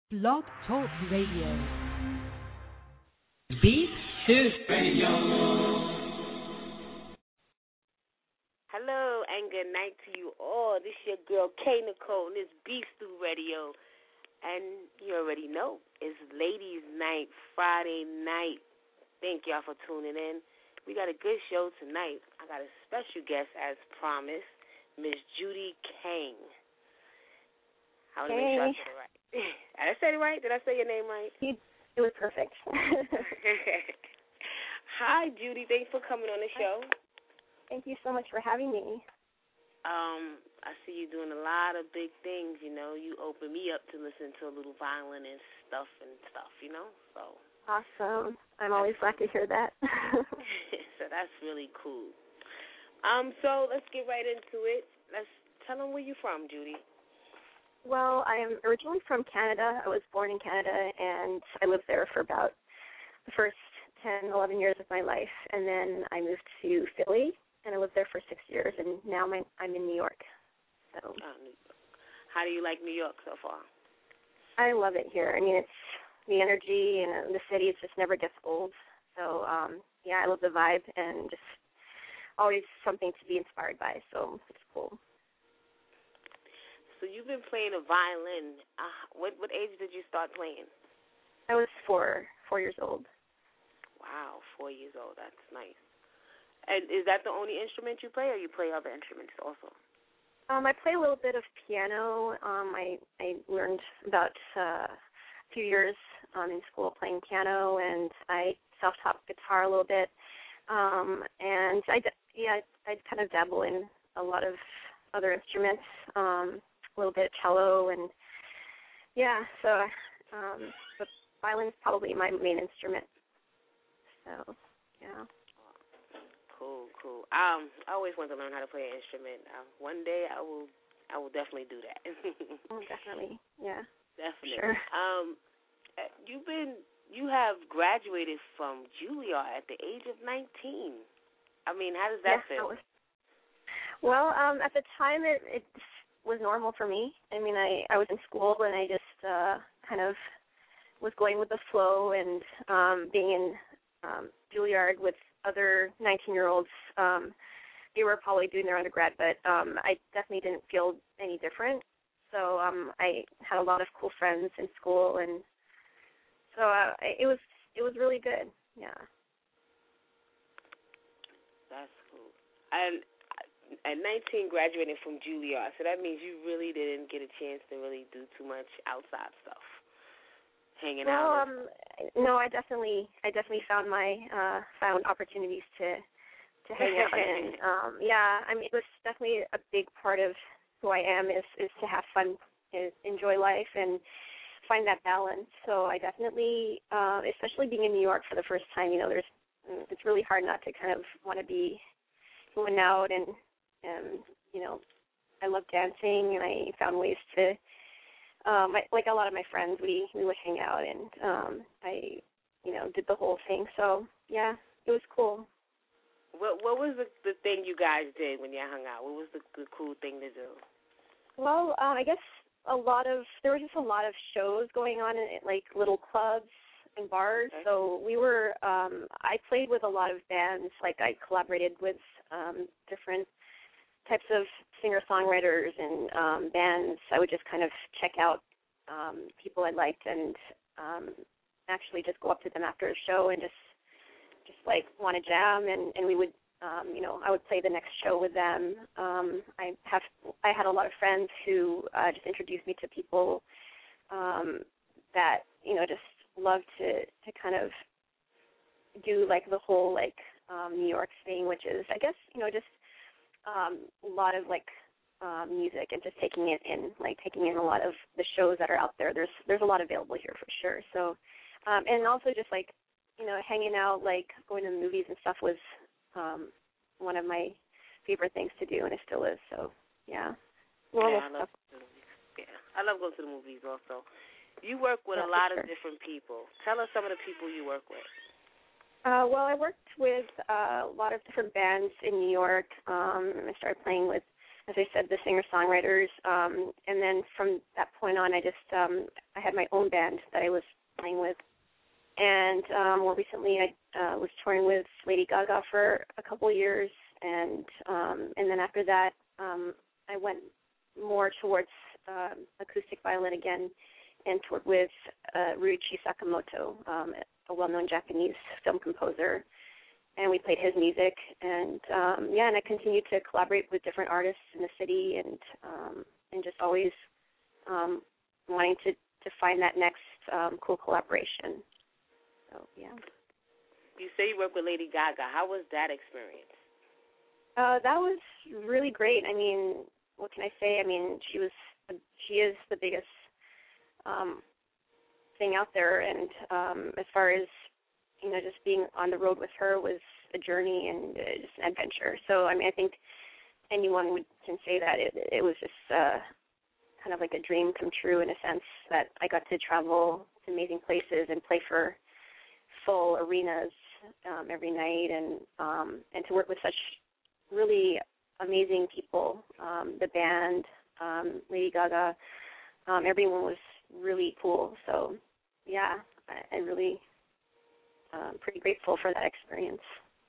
Blog Talk Radio. Beat Soup Radio. Hello and good night to you all. This your girl K Nicole and this Beef Stew Radio. And you already know, it's Ladies Night, Friday night. Thank y'all for tuning in. We got a good show tonight. I got a special guest as promised, Miss Judy Kang. I want to make sure I said it right. Did I say it right? Did I say your name right? It was perfect. Hi, Judy. Thanks for coming on the show. Thank you so much for having me. I see you doing a lot of big things, you know. You open me up to listen to a little violin and stuff, you know. So awesome. I'm always glad to hear that. So that's really cool. So let's get right into it. Let's tell them where you're from, Judy. Well, I am originally from Canada. I was born in Canada, and I lived there for about the first 10, 11 years of my life. And then I moved to Philly, and I lived there for 6 years, and now I'm in New York. So, how do you like New York so far? I love it here. I mean, it's the energy and the city. It just never gets old. So, yeah, I love the vibe and just always something to be inspired by. So it's cool. So you've been playing a violin. What age did you start playing? I was 4 years old. Wow, 4 years old. That's nice. And is that the only instrument you play, or you play other instruments also? I play a little bit of piano. I learned about a few years in school playing piano, and I self-taught guitar a little bit. And I kind of dabble in a lot of other instruments. A little bit of cello, and yeah, so the violin's probably my main instrument. So, yeah. Cool. I always wanted to learn how to play an instrument. One day I will definitely do that. Oh, definitely, yeah. Definitely. Sure. You have graduated from Juilliard at the age of 19. I mean, how does that feel? Well, at the time it was normal for me. I mean, I was in school and I just kind of was going with the flow, and being in Juilliard with other 19-year-olds, they were probably doing their undergrad, but I definitely didn't feel any different. So I had a lot of cool friends in school, and so it was really good. Yeah. That's cool. And at 19, graduating from Juilliard, so that means you really didn't get a chance to really do too much outside stuff, hanging out. No, I definitely found found opportunities to hang out, and yeah, I mean, it was definitely a big part of who I am is to have fun, is enjoy life, and find that balance. So I definitely, especially being in New York for the first time, you know, it's really hard not to kind of want to be going out, and you know, I love dancing, and I found ways to, like a lot of my friends, we would hang out, and I, you know, did the whole thing. So yeah, it was cool. What was the thing you guys did when you hung out? What was the cool thing to do? Well, I guess there was just a lot of shows going on in like little clubs and bars. Okay. So we were, I played with a lot of bands. Like I collaborated with different types of singer-songwriters and bands. I would just kind of check out people I liked, and actually just go up to them after a show and just like want to jam, and we would, you know, I would play the next show with them. I had a lot of friends who just introduced me to people that, you know, just love to kind of do like the whole like New York thing, which is, I guess, you know, just a lot of like music, and just taking in a lot of the shows that are out there. There's a lot available here for sure. So, and also just like, you know, hanging out, like going to the movies and stuff was one of my favorite things to do, and it still is. So, yeah. I love going to the movies also. You work with a lot of different people. Tell us some of the people you work with. Well, I worked with a lot of different bands in New York. I started playing with as I said, the singer-songwriters. And then from that point on, I just I had my own band that I was playing with. And more recently, I was touring with Lady Gaga for a couple of years, and then after that, I went more towards acoustic violin again, and toured with Ryuichi Sakamoto, a well-known Japanese film composer, and we played his music, and and I continued to collaborate with different artists in the city, and just always wanting to find that next cool collaboration. So, yeah. You say you work with Lady Gaga. How was that experience? That was really great. I mean, what can I say? I mean, she is the biggest thing out there, and as far as, you know, just being on the road with her was a journey and just an adventure. So, I mean, I think anyone can say that it was just kind of like a dream come true, in a sense, that I got to travel to amazing places and play for full arenas every night, and to work with such really amazing people. The band, Lady Gaga, everyone was really cool. So, yeah, I really pretty grateful for that experience.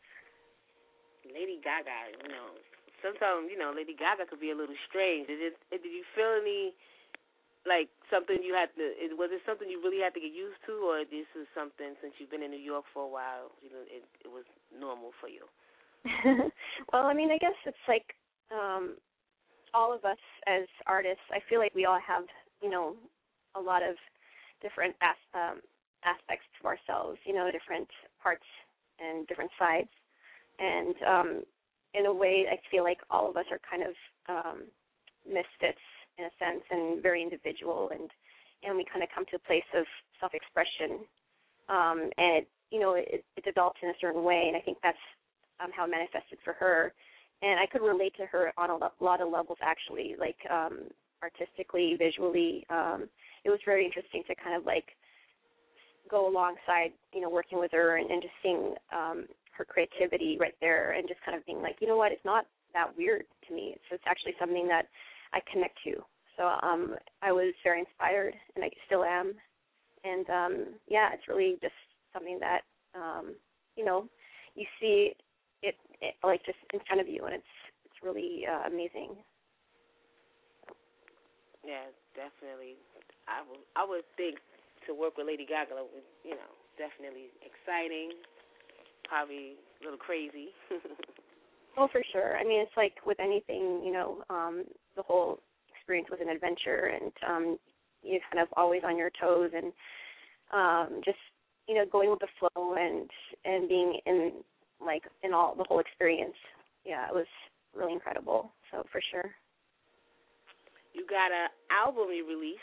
Lady Gaga, you know, sometimes, you know, Lady Gaga could be a little strange. Did you feel any, like, something you had to, was it something you really had to get used to, or this is something, since you've been in New York for a while, you know, it was normal for you? Well, I mean, I guess it's like all of us as artists, I feel like we all have, you know, a lot of different aspects to ourselves, you know, different parts and different sides. And in a way, I feel like all of us are kind of misfits, in a sense, and very individual, and we kind of come to a place of self-expression, and it develops in a certain way, and I think that's how it manifested for her, and I could relate to her on a lot of levels, actually, like artistically, visually. It was very interesting to kind of like go alongside, you know, working with her and just seeing her creativity right there, and just kind of being like, you know what, it's not that weird to me. It's actually something that I connect to. So I was very inspired, and I still am. And, it's really just something that, you know, you see it like just in front of you, and it's really amazing. Yeah, definitely. I would think to work with Lady Gaga was, you know, definitely exciting, probably a little crazy. Oh, for sure. I mean, it's like with anything, you know, the whole experience was an adventure, and you're kind of always on your toes, and just, you know, going with the flow and being in all the whole experience. Yeah, it was really incredible. So for sure. You got an album you released.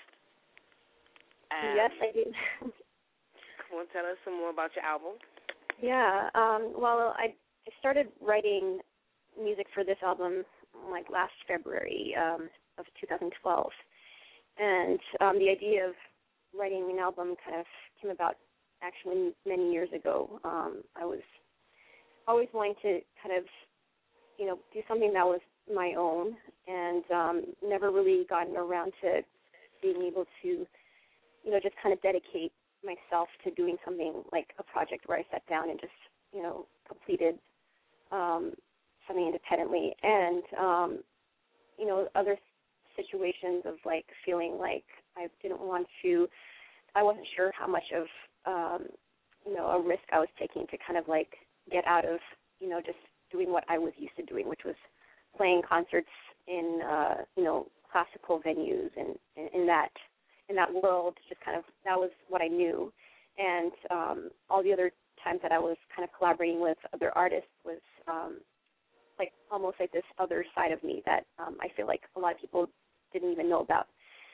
Yes, I do. Want to tell us some more about your album? Yeah. Well, I started writing music for this album like last February of 2012, and the idea of writing an album kind of came about actually many years ago. I was always wanting to kind of, you know, do something that was my own, and never really gotten around to being able to, you know, just kind of dedicate myself to doing something like a project where I sat down and just, you know, completed something independently. And, you know, other situations of like feeling like I wasn't sure how much of, you know, a risk I was taking to kind of like get out of, you know, just doing what I was used to doing, which was playing concerts in, you know, classical venues, and in that world, just kind of, that was what I knew. And all the other times that I was kind of collaborating with other artists was like almost like this other side of me that I feel like a lot of people didn't even know about.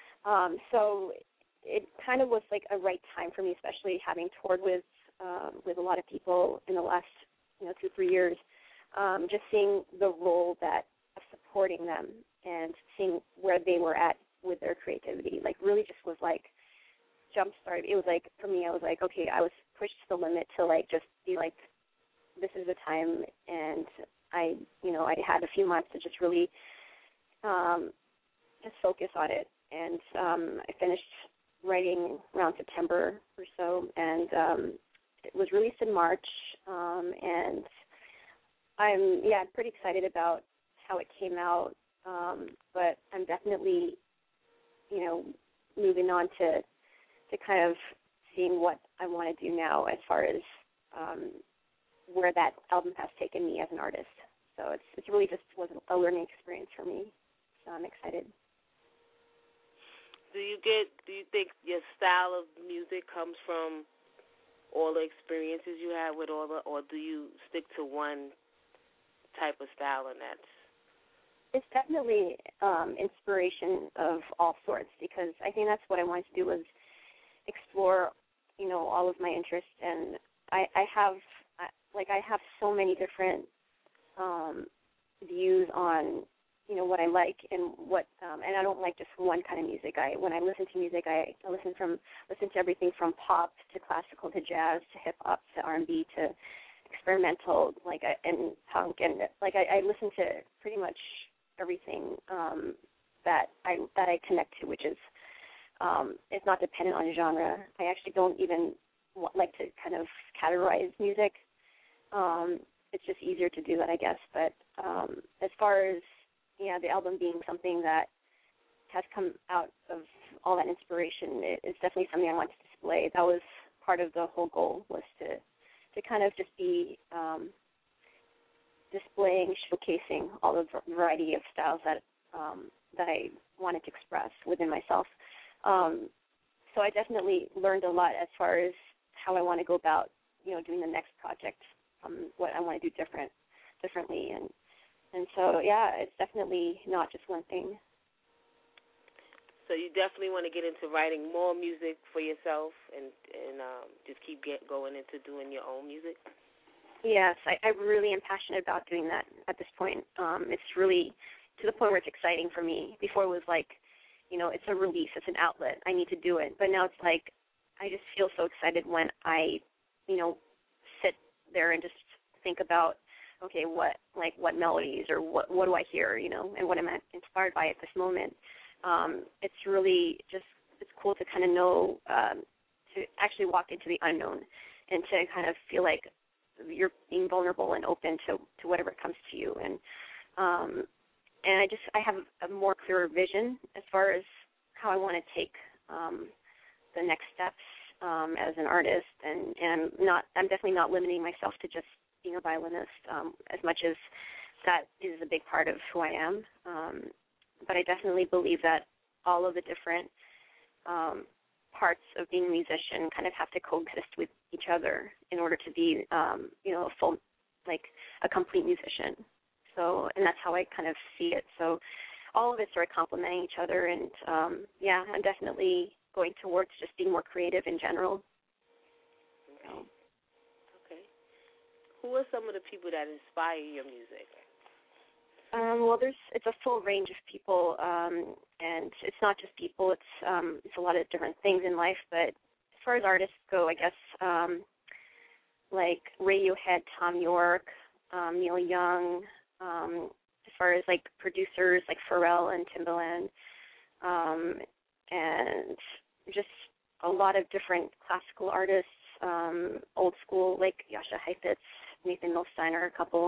So it kind of was like a right time for me, especially having toured with a lot of people in the last, you know, 2-3 years, just seeing the role that of supporting them and seeing where they were at with their creativity, like really just was like jump-started. It was like, for me, I was like, okay, I was pushed to the limit to like just be like, this is the time, and I had a few months to just really just focus on it. And I finished writing around September or so, and it was released in March. And I'm pretty excited about how it came out. But I'm definitely, moving on to kind of seeing what I want to do now as far as where that album has taken me as an artist. So it's really just was a learning experience for me. So I'm excited. Do you think your style of music comes from all the experiences you had with or do you stick to one type of style and that's? It's definitely inspiration of all sorts, because I think that's what I wanted to do, was explore, all of my interests. And I have so many different views on, what I like and what, and I don't like just one kind of music. When I listen to music, I listen to everything from pop to classical to jazz to hip hop to R&B to experimental, and punk, and I listen to pretty much everything that I connect to, which is it's not dependent on genre. I actually don't even like to kind of categorize music. It's just easier to do that, I guess. But as far as the album being something that has come out of all that inspiration, it's definitely something I want to display. That was part of the whole goal, was to kind of just be displaying, showcasing all the variety of styles that I wanted to express within myself. So I definitely learned a lot as far as how I want to go about, doing the next project, what I want to do differently, and so it's definitely not just one thing. So you definitely want to get into writing more music for yourself and just keep going into doing your own music? Yes, I really am passionate about doing that at this point. It's really to the point where it's exciting for me. Before it was like, it's a release, it's an outlet, I need to do it. But now it's like I just feel so excited when I, sit there and just think about, okay, what melodies or what do I hear, and what am I inspired by at this moment. It's really just, it's cool to kind of know, to actually walk into the unknown and to kind of feel like you're being vulnerable and open to whatever comes to you. And I have a more clearer vision as far as how I want to take the next steps as an artist, and I'm definitely not limiting myself to just being a violinist, as much as that is a big part of who I am. But I definitely believe that all of the different parts of being a musician kind of have to coexist with each other in order to be, a full, a complete musician. So, and that's how I kind of see it. So all of it sort of complementing each other, and I'm definitely going towards just being more creative in general. Okay. Who are some of the people that inspire your music? Well, it's a full range of people, and it's not just people. It's a lot of different things in life. But as far as artists go, I guess like Radiohead, Tom York, Neil Young. As far as producers like Pharrell and Timbaland, and just a lot of different classical artists, old school like Jascha Heifetz, Nathan Milstein are a couple.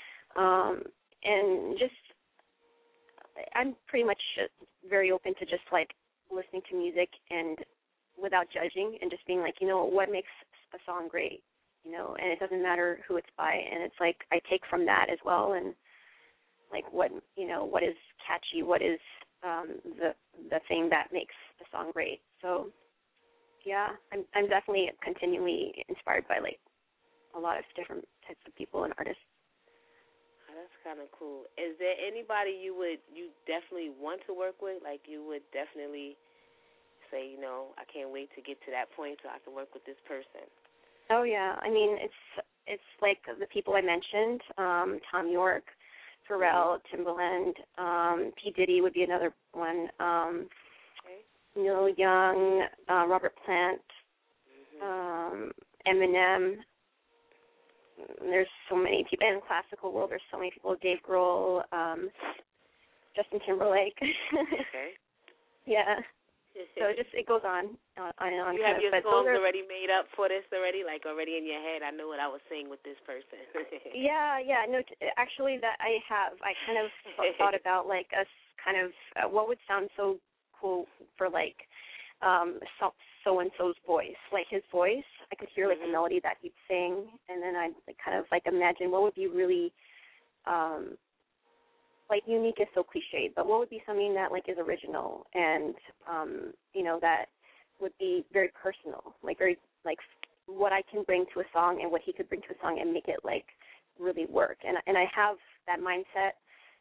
And just, I'm pretty much very open to just listening to music and without judging, and just being what makes a song great, and it doesn't matter who it's by, and it's I take from that as well, and what is catchy, what is the thing that makes a song great. So I'm definitely continually inspired by a lot of different types of people and artists. That's kind of cool. Is there anybody you definitely want to work with? You would definitely say, I can't wait to get to that point so I can work with this person. Oh yeah, I mean it's like the people I mentioned, Tom York, Pharrell, Timbaland, P. Diddy would be another one. Neil Young, Robert Plant, Eminem. There's so many people. In the classical world, there's so many people. Dave Grohl, Justin Timberlake. Okay. Yeah. So it goes on and on. You have your songs already made up for this already, like already in your head. I know what I was saying with this person. Yeah. No, actually, that I have. I kind of thought about like a kind of what would sound so cool for like so and so's voice, like his voice. I could hear like a melody that he'd sing, and then I'd like, kind of like imagine what would be really like unique is so cliched, but what would be something that like is original and you know, that would be very personal, like very like what I can bring to a song and what he could bring to a song and make it like really work. And I have that mindset.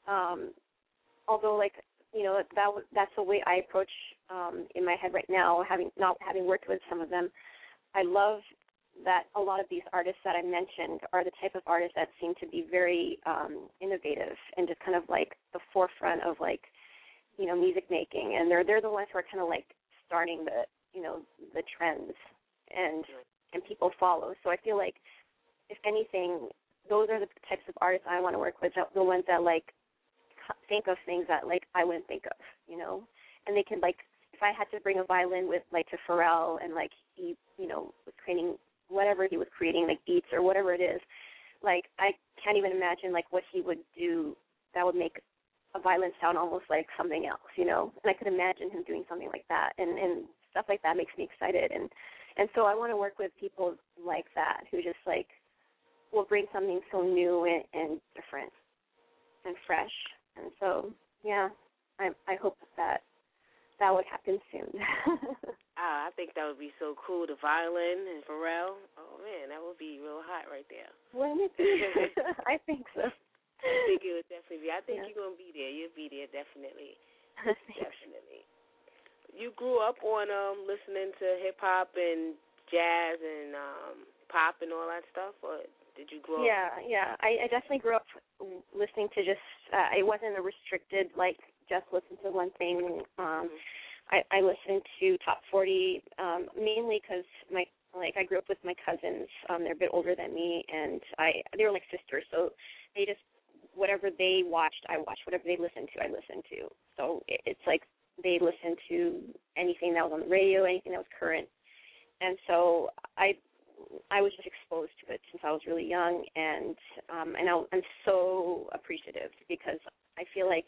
Although like, you know, that's the way I approach in my head right now, not having worked with some of them. I love that a lot of these artists that I mentioned are the type of artists that seem to be very innovative and just kind of like the forefront of like, you know, music making, and they're the ones who are kind of like starting the, you know, the trends and people follow. So I feel like if anything, those are the types of artists I want to work with, the ones that like think of things that like I wouldn't think of, you know, and they can like, if I had to bring a violin with like to Pharrell and like he, you know, was creating whatever he was creating, like beats or whatever it is, like I can't even imagine like what he would do that would make a violin sound almost like something else, you know. And I could imagine him doing something like that, and stuff like that makes me excited. And so I want to work with people like that who just like will bring something so new and different and fresh. And so yeah, I hope that would happen soon. I think that would be so cool. The violin and Pharrell. Oh man, that would be real hot right there. Wouldn't it be? I think so. I think it would definitely be. I think you're gonna be there. You'll be there definitely. Definitely. You grew up on listening to hip hop and jazz and pop and all that stuff, or did you grow up? Yeah. I definitely grew up listening to just. It wasn't a restricted like just listen to one thing. I listened to top 40 mainly because I grew up with my cousins. They're a bit older than me, and they were like sisters. So they just whatever they watched, I watched. Whatever they listened to, I listened to. So it's like they listened to anything that was on the radio, anything that was current, and so I was just exposed to it since I was really young, and I'm so appreciative because I feel like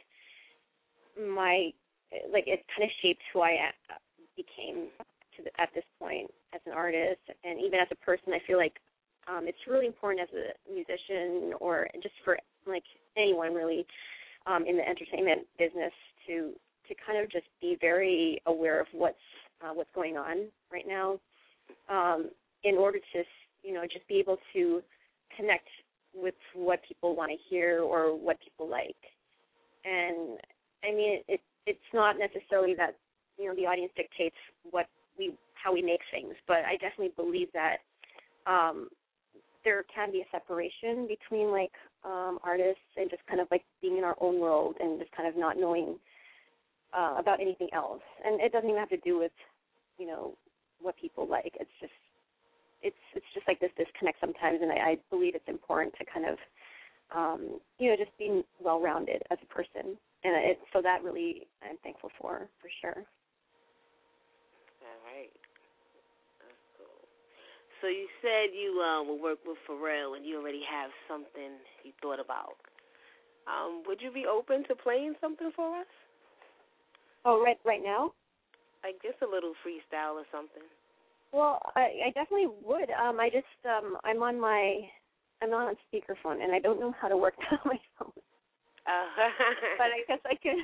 it kind of shaped who I became at this point as an artist, and even as a person. I feel like it's really important as a musician or just for like anyone really in the entertainment business to kind of just be very aware of what's going on right now, in order to, you know, just be able to connect with what people want to hear or what people like. And I mean, it's not necessarily that, you know, the audience dictates how we make things, but I definitely believe that there can be a separation between like artists and just kind of like being in our own world and just kind of not knowing about anything else. And it doesn't even have to do with, you know, what people like. It's just like this disconnect sometimes, and I believe it's important to kind of you know, just being well-rounded as a person. And so that really I'm thankful for sure. All right. That's cool. So you said you will work with Pharrell and you already have something you thought about. Would you be open to playing something for us? Oh, right now? Like just a little freestyle or something. Well, I definitely would. I just I'm on speakerphone, and I don't know how to work that on my phone. But I guess I could.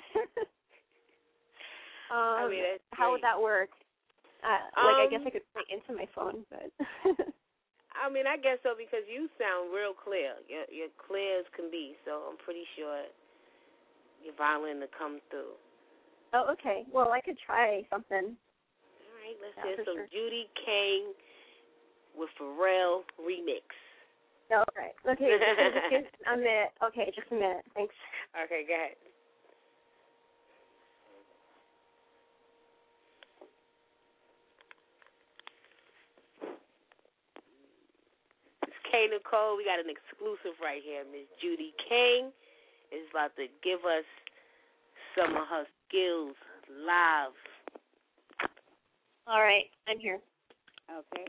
I mean, how would that work? I guess I could play into my phone, but. I mean, I guess so because you sound real clear. You're clear as can be, so I'm pretty sure your violin will come through. Oh, okay. Well, I could try something. All right, let's hear some Judy Kane with Pharrell remix. All right. Okay, just a minute. Okay, just a minute. Thanks. Okay, go ahead. It's K Nicole. We got an exclusive right here. Miss Judy Kane is about to give us some of her skills live. All right, I'm here. Okay.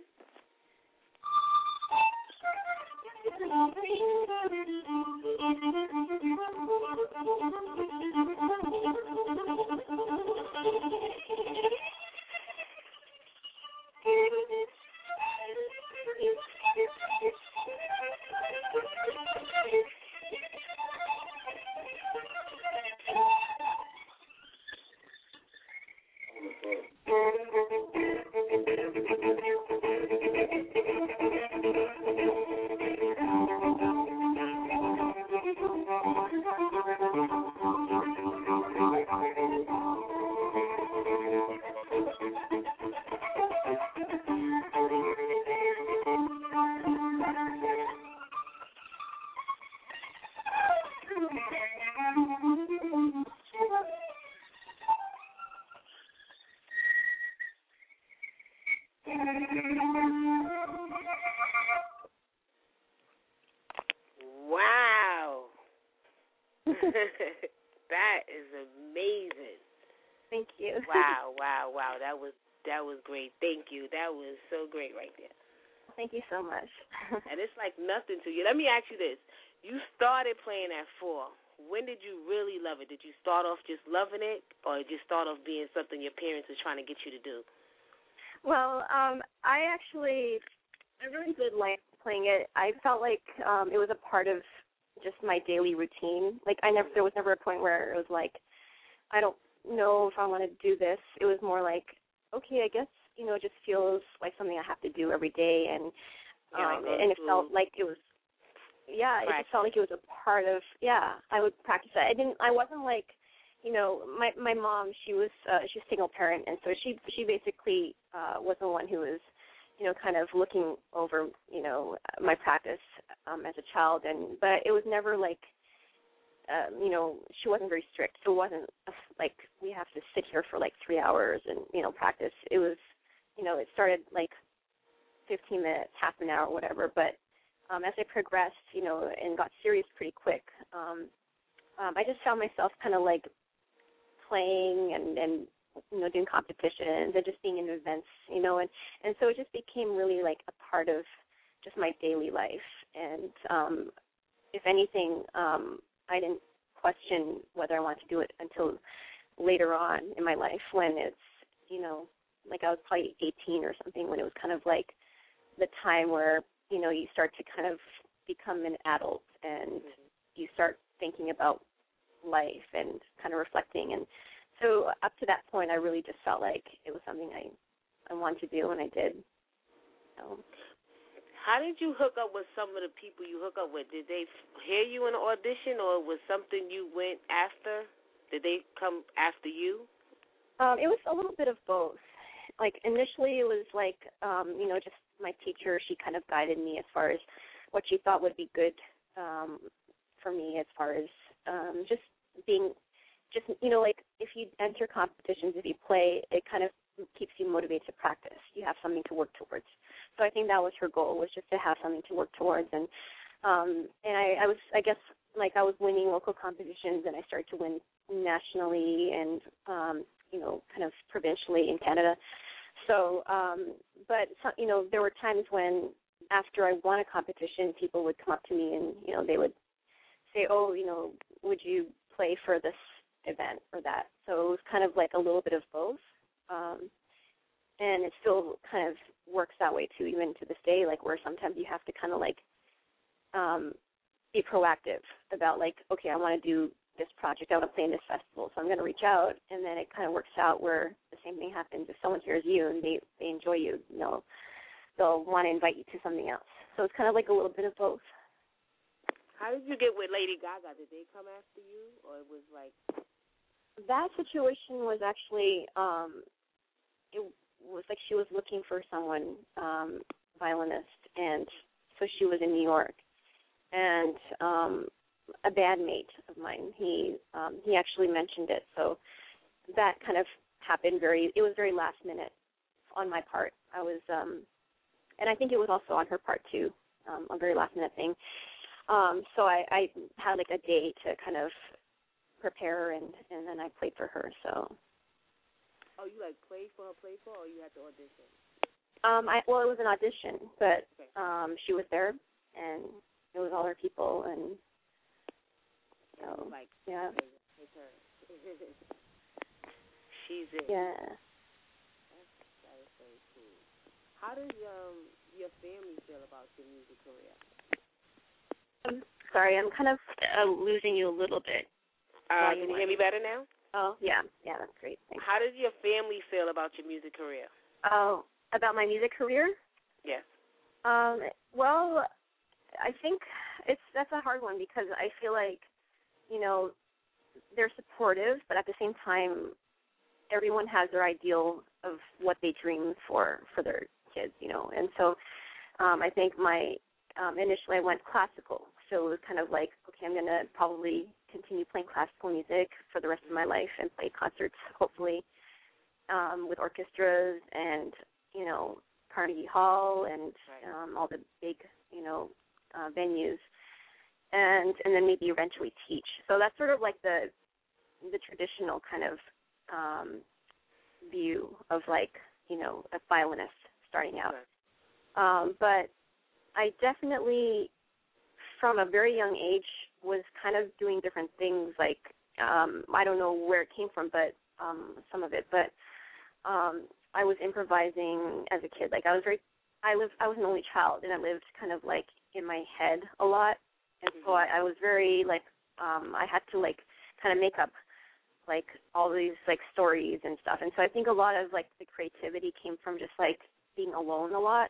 Wow. That is amazing. Thank you. Wow. That was great. Thank you. That was so great right there. Thank you so much. And it's like nothing to you. Let me ask you this. You started playing at 4. When did you really love it? Did you start off just loving it, or did you start off being something your parents were trying to get you to do? Well, I really did like playing it. I felt like it was a part of just my daily routine. Like there was never a point where it was like, I don't know if I want to do this. It was more like, okay, I guess, it just feels like something I have to do every day, and it felt like it was, it just felt like it was a part of, I would practice it. I wasn't like, my mom, she's a single parent, and so she basically was the one who was, kind of looking over, my practice as a child, but it was never like, she wasn't very strict, so it wasn't like we have to sit here for like 3 hours and, practice. It was, it started like 15 minutes, half an hour, whatever, but as I progressed, and got serious pretty quick, I just found myself kind of like playing and doing competitions and just being in events, and so it just became really like a part of just my daily life. And if anything, I didn't question whether I wanted to do it until later on in my life, when it's, like I was probably 18 or something, when it was kind of like the time where, you start to kind of become an adult, and you start thinking about life and kind of reflecting. And so up to that point, I really just felt like it was something I wanted to do, and I did. So. How did you hook up with some of the people you hook up with? Did they hear you in an audition, or was something you went after? Did they come after you? It was a little bit of both. Like initially it was like, just my teacher, she kind of guided me as far as what she thought would be good for me, as far as just being, like if you enter competitions, if you play, it kind of keeps you motivated to practice. You have something to work towards. So I think that was her goal, was just to have something to work towards. And I was, I guess, like I was winning local competitions, and I started to win nationally and, kind of provincially in Canada. So, but, there were times when after I won a competition, people would come up to me and, they would say, oh, would you play for this event or that? So it was kind of like a little bit of both. And it still kind of works that way too, even to this day, like where sometimes you have to kind of like be proactive about like, okay, I want to do this project, I want to play in this festival, so I'm going to reach out, and then it kind of works out where the same thing happens. If someone hears you and they enjoy you, they'll want to invite you to something else. So it's kind of like a little bit of both. How did you get with Lady Gaga? Did they come after you, or it was like? That situation was actually, it was like she was looking for someone, violinist, and so she was in New York. And a bandmate of mine, he actually mentioned it. So that kind of happened it was very last minute on my part. I was, and I think it was also on her part too, a very last minute thing. So I had like a day to kind of prepare, and then I played for her. So. Oh, you like played for her, or you had to audition? Well, it was an audition, but Okay. she was there, and it was all her people, and so Like, yeah. It's her. She's it. Yeah. That is so cool. How does your family feel about your music career? I'm sorry, I'm kind of losing you a little bit. Can you hear me better now? Oh, yeah, that's great. Thanks. How does your family feel about your music career? Oh, about my music career? Yes. Well, I think that's a hard one because I feel like, they're supportive, but at the same time, everyone has their ideal of what they dream for their kids, and so I think initially I went classical, so it was kind of like, okay, I'm going to probably continue playing classical music for the rest of my life and play concerts, hopefully, with orchestras and, Carnegie Hall and all the big, venues, and then maybe eventually teach. So that's sort of like the traditional kind of view of like, a violinist starting out. But I definitely, from a very young age, was kind of doing different things. Like, I don't know where it came from, but some of it. But I was improvising as a kid. Like, I was an only child, and I lived kind of like in my head a lot. And so I was very like, I had to like kind of make up like all these like stories and stuff. And so I think a lot of like the creativity came from just like being alone a lot.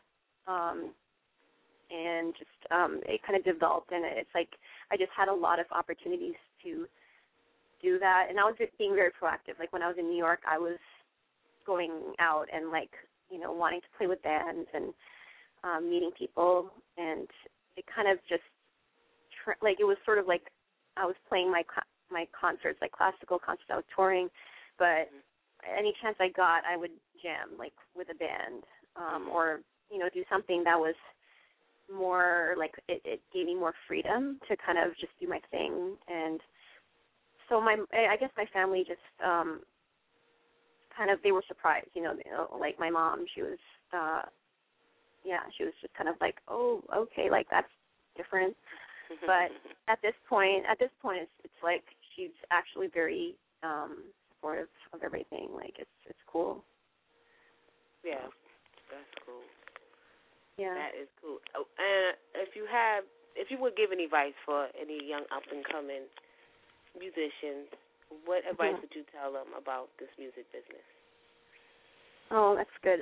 And just it kind of developed, and it's like I just had a lot of opportunities to do that, and I was just being very proactive. Like when I was in New York, I was going out and like wanting to play with bands and meeting people, and it kind of just like it was sort of like I was playing my concerts, like classical concerts. I was touring, but any chance I got, I would jam like with a band, or do something that was more like it gave me more freedom to kind of just do my thing. And so I guess my family just kind of, they were surprised, like my mom, she was she was just kind of like, oh, okay, like that's different. But at this point it's like she's actually very supportive of everything. Like it's cool. Yeah, that's cool. Yeah. That is cool. Oh, and if you would give any advice for any young up and coming musicians, what advice would you tell them about this music business? Oh, that's good.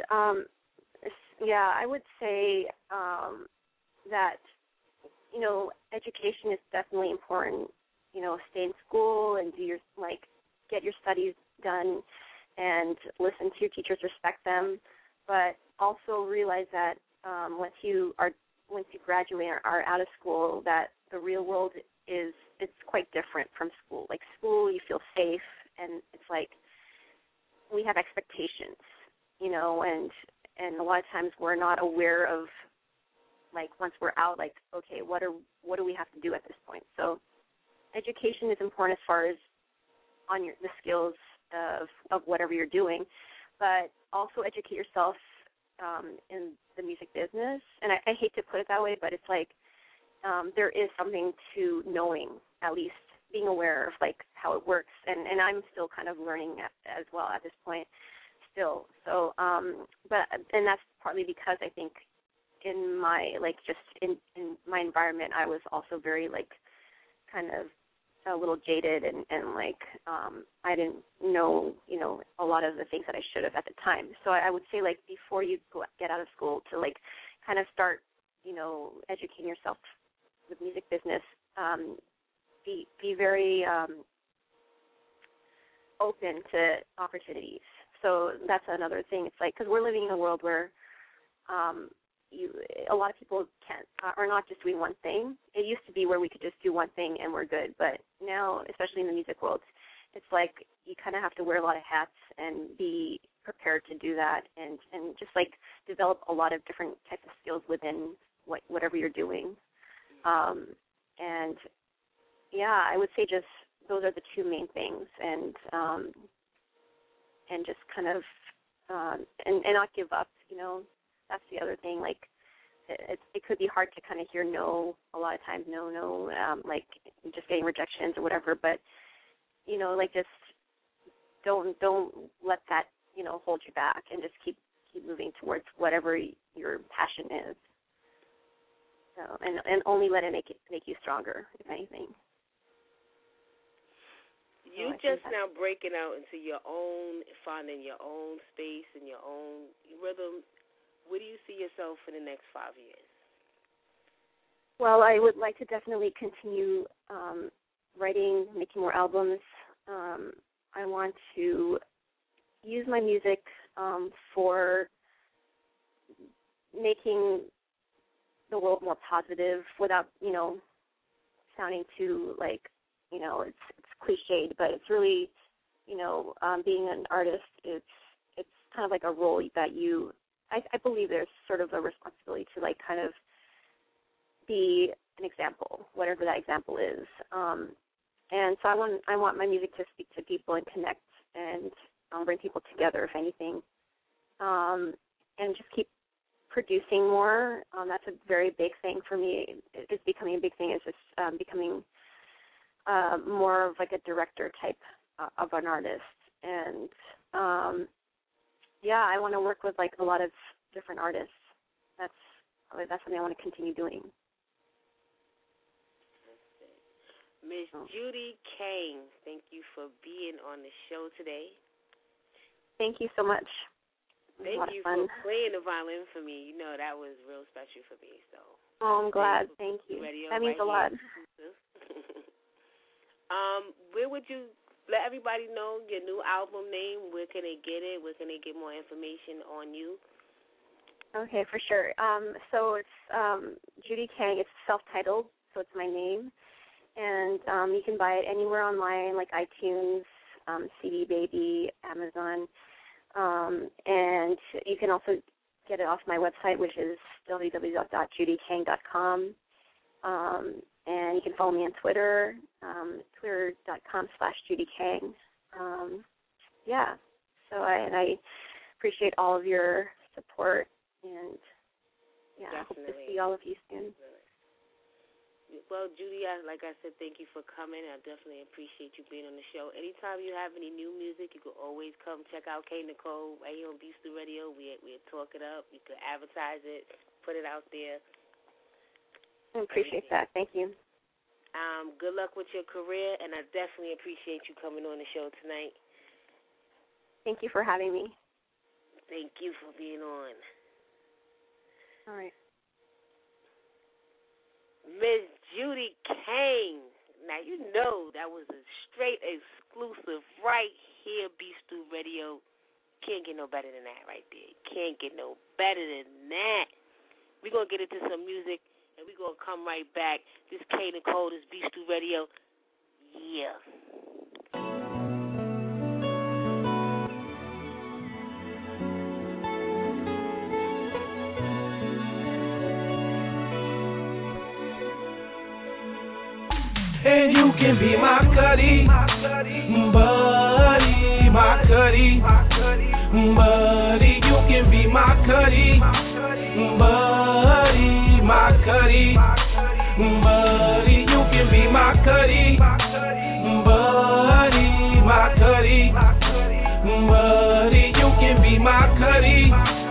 I would say that education is definitely important. Stay in school and get your studies done, and listen to your teachers, respect them, but also realize that once you graduate or are out of school, that the real world it's quite different from school. Like school, you feel safe, and it's like we have expectations, and a lot of times we're not aware of, like, once we're out, like, okay, what do we have to do at this point? So education is important as far as on the skills of whatever you're doing, but also educate yourself in the music business. And I hate to put it that way, but it's like there is something to knowing, at least being aware of like how it works. And I'm still kind of learning as well at this point still. So, and that's partly because I think in my, like, just in my environment, I was also very, like, kind of a little jaded and like I didn't know, a lot of the things that I should have at the time. So I would say, like, before you get out of school, to, like, kind of start, educating yourself with music business, be very open to opportunities. So that's another thing. It's like, because we're living in a world where a lot of people are not just doing one thing. It used to be where we could just do one thing and we're good, but now, especially in the music world, it's like you kind of have to wear a lot of hats and be prepared to do that, and just like develop a lot of different types of skills within whatever you're doing. And yeah, I would say just those are the two main things, and just kind of and not give up. That's the other thing. Like it could be hard to kind of hear no a lot of times, no, like just getting rejections or whatever. But like just don't let that hold you back, and just keep moving towards whatever your passion is. So and only let it make you stronger, if anything. You just now breaking out into your own, finding your own space and your own rhythm. Where do you see yourself in the next 5 years? Well, I would like to definitely continue writing, making more albums. I want to use my music for making the world more positive without, sounding too like, it's cliched, but it's really, being an artist, it's kind of like a role that I believe there's sort of a responsibility to like kind of be an example, whatever that example is. And so I want my music to speak to people and connect and bring people together, if anything, and just keep producing more. That's a very big thing for me. It's becoming a big thing. Is just becoming more of like a director type of an artist. And I want to work with like a lot of different artists. That's something I want to continue doing. Miss Judy Kane, thank you for being on the show today. Thank you so much. Thank you for playing the violin for me. That was real special for me. So. Oh, I'm glad. Thank you. That means a lot. Where would you let everybody know your new album name? Where can they get it? Where can they get more information on you? Okay, for sure. So it's Judy Kang. It's self-titled, so it's my name. And you can buy it anywhere online, like iTunes, CD Baby, Amazon. And you can also get it off my website, which is www.judykang.com. And you can follow me on Twitter, twitter.com/JudyKang. So I appreciate all of your support, and I hope to see all of you soon. Well, Judy, like I said, thank you for coming. I definitely appreciate you being on the show. Anytime you have any new music, you can always come check out K Nicole right here on Beast Through Radio. We'll talk it up. You can advertise it, put it out there. I appreciate that. Thank you. Good luck with your career, and I definitely appreciate you coming on the show tonight. Thank you for having me. Thank you for being on. All right. Miss Judy Kang. Now, that was a straight exclusive right here, Beast Through Radio. Can't get no better than that right there. Can't get no better than that. We're going to get into some music, and we're going to come right back. This K Nicole, this Beast Through Radio. Yeah. And you can be my cutty, buddy, my cutty, buddy. You can be my cutty, buddy, my cutty, buddy. You can be my cutty, buddy, my cutty, buddy. You can be my cutty,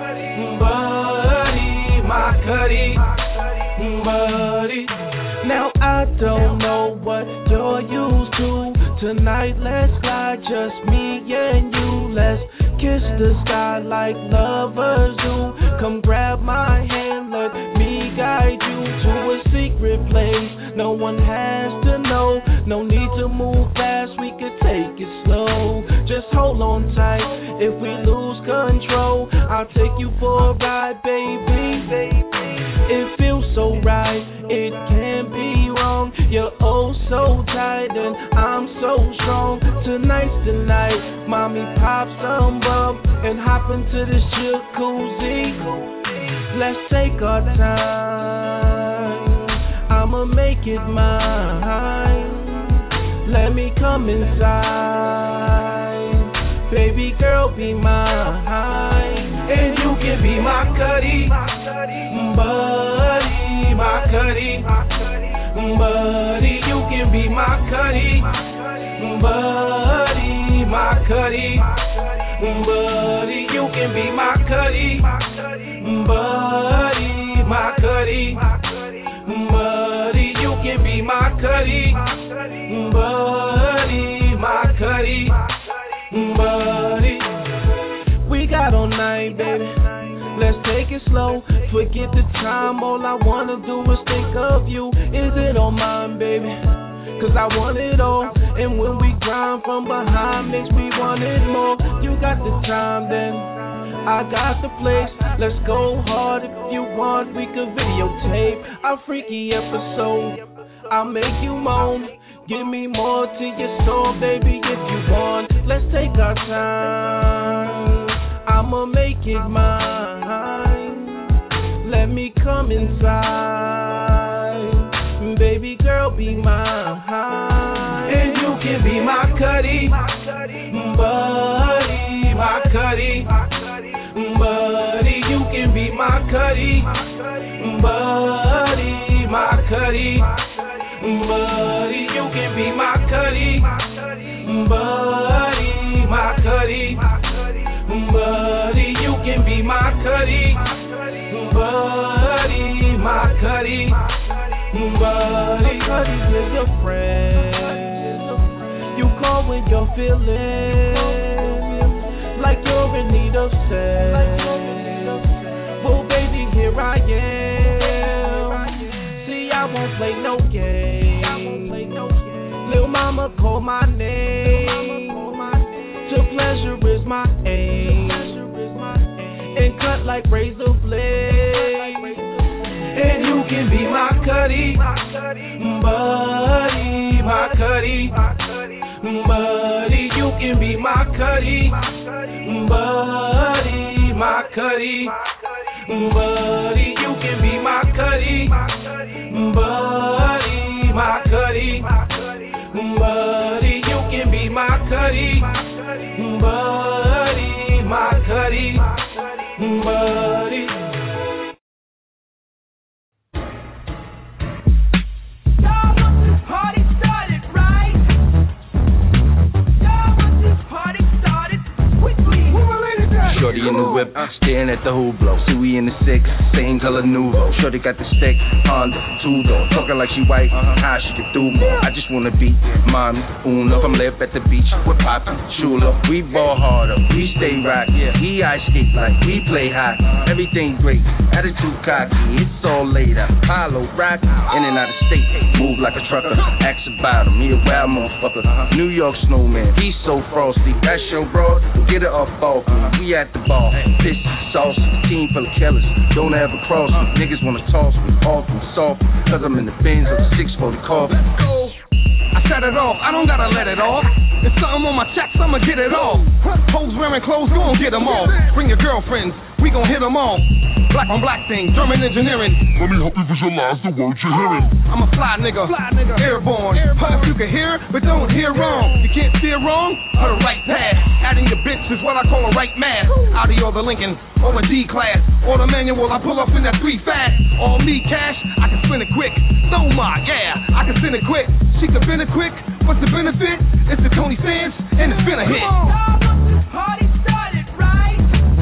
buddy, my cutty, buddy. Now I don't know what you're used to. Tonight let's fly, just me and you. Let's kiss the sky like lovers do. Come grab my hand, let me guide you to a secret place. No one has to know, no need to move fast, we could take it slow. Just hold on tight, if we lose control, I'll take you for a ride, baby. It feels so right, it can't be wrong. You're oh so tight and I'm so strong. Tonight's the night, mommy pop some bub and hop into this jacuzzi. Let's take our time, I'ma make it mine. Let me come inside. Baby girl, be mine. And you can be my cutie, buddy, my cutie, buddy. You can be my cutie, buddy, my cutie, buddy. You can be my cutie, buddy, my cutie, buddy. You can be my cutie, buddy, my cutie, buddy. We got all night, baby. Let's take it slow. Forget the time. All I wanna do is think of you. Is it all mine, baby? Cause I want it all. And when we grind from behind, makes me want it more. You got the time, then I got the place. Let's go hard. If you want, we could videotape our freaky episode. I'll make you moan. Give me more to your soul, baby, if you want. Let's take our time. I'ma make it mine. Let me come inside. Baby girl, be mine. And you can be my cutie, buddy, my cutie, buddy. You can be my cutie, buddy, my cutie, buddy. You can be my cutie, buddy, my cutie, buddy. You can be my cutie, buddy, my cutie, buddy. Cuddy's with your friends. You call when you're feeling like you're in need of sex. Well, baby, here I am. See, I won't play no game. Lil' mama call my name. To pleasure is my aim. And cut like razor blade. And you can be my cutie, buddy, my cutie, buddy. You can be my cutie, buddy, my cutie, buddy. You can be my cutie, buddy, my cutie, buddy. You can be my cutie, buddy, my cutie, buddy. Shorty in the whip, staring at the Hublot. See, we in the six, same color Nuvo. Shorty got the stick, Honda, two-door. Talking like she white, how she can do more. I just wanna be mommy, Una. From left at the beach with Poppy, Chula. We ball harder, we stay right. He ice skate like we play high. Everything great, attitude cocky. It's all later. Apollo, rock, in and out of state. Move like a trucker, ask about him. He a wild motherfucker. New York snowman, he's so frosty. That's your bro, get it off off me. We at the ball, pissy, saucy, team full of killers. Don't ever cross me, niggas wanna toss me, off and soft. Cause I'm in the Benz of the 640 coffee. I set it off, I don't gotta let it off. If something on my checks, I'ma get it off. Hoes wearing clothes, go and get them off. Bring your girlfriends, we gon' hit them off. Black on black thing, German engineering. Let me help you visualize the words you're hearing. I'm a fly nigga, airborne. Hope you can hear, but don't hear wrong. You can't steer wrong, or the right path. Adding your bitch is what I call a right math. Audi or the Lincoln, or the D-class. Or the manual, I pull up in that 3 fast. All me cash, I can spin it quick. So my, yeah, I can spin it quick. She can spin it quick, what's the benefit? It's the Tony Sands, and it's been a hit. Party started, right?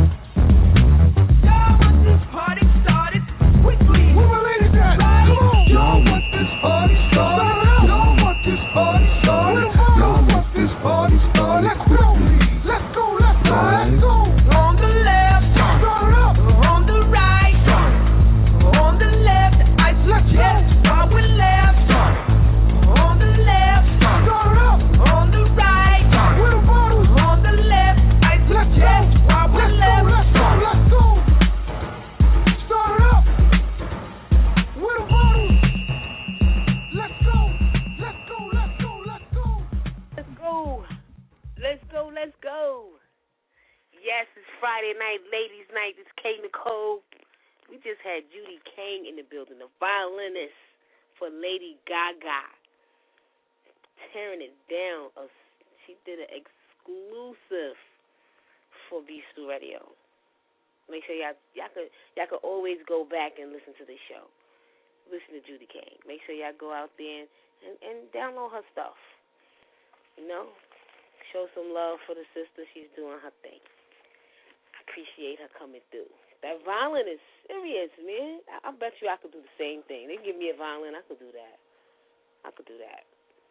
Y'all want this party started quickly. Where my ladies at? Right? Come on. Y'all want this party started. Y'all want this party started. Y'all want this party started quickly. Let's go, let's go, let's go. On the left, Start it up. on the right, on the left, I suggest while we left. On the left, Start it up. on the right, Where the bottles? on the left, I suggest while we left. Let's go, let's go. Start it up. Where the bottles? Let's go, let's go, let's go, let's go. Let's go. Let's go. Let's go. Yes, it's Friday night, ladies' night. It's K. Nicole. We just had Judy Kang in the building, the violinist for Lady Gaga. tearing it down. She did an exclusive for Beef Stew Radio. Make sure y'all could always go back and listen to the show. Listen to Judy Kane. Make sure y'all go out there and download her stuff. You know? Show some love for the sister. She's doing her thing. I appreciate her coming through. That violin is serious, man. I bet you I could do the same thing. They give me a violin, I could do that. I could do that.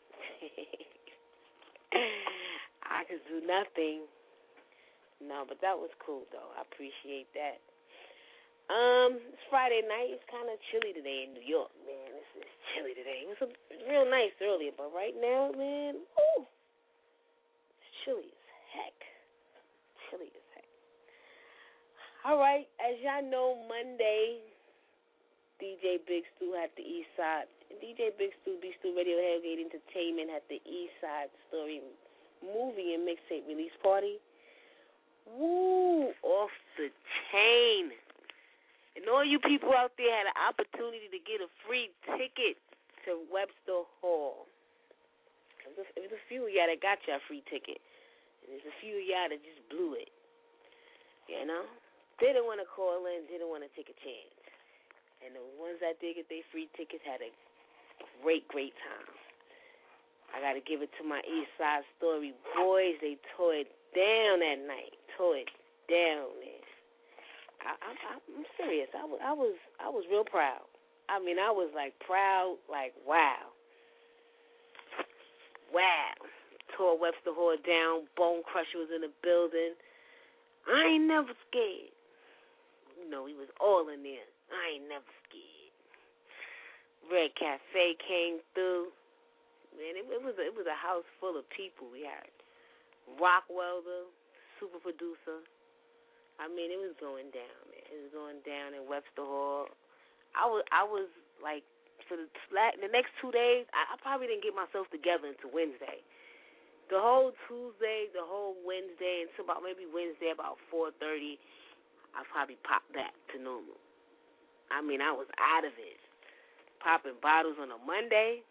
I could do nothing. No, but that was cool, though. I appreciate that. It's Friday night. It's kind of chilly today in New York, man. It's chilly today. It was real nice earlier, but right now, man, ooh, it's chilly as heck. Chilly as heck. All right, as y'all know, Monday, DJ Big Stu had the East Side. DJ Big Stu, Beef Stew Radio Hellgate Entertainment had the East Side Story movie and mixtape release party. Woo, off the chain. And all you people out there had an opportunity to get a free ticket to Webster Hall. It was a few of y'all that got y'all free ticket. And there's a few of y'all that just blew it. You know? Didn't want to call in, didn't want to take a chance. And the ones that did get their free tickets had a great, great time. I got to give it to my East Side Story boys. They tore it down that night. Tore it down, man. I'm serious. I was real proud. I mean, I was like proud, like wow. Wow. Tore Webster Hall down. Bone Crusher was in the building. I ain't never scared. You know, he was all in there. I ain't never scared. Red Cafe came through. Man, it was a house full of people. We had Rockwell, the super producer. I mean, it was going down, man. It was going down in Webster Hall. I was like, for the next 2 days, I probably didn't get myself together until Wednesday. The whole Tuesday, the whole Wednesday, until about maybe Wednesday about 4:30, I probably popped back to normal. I mean, I was out of it. Popping bottles on a Monday.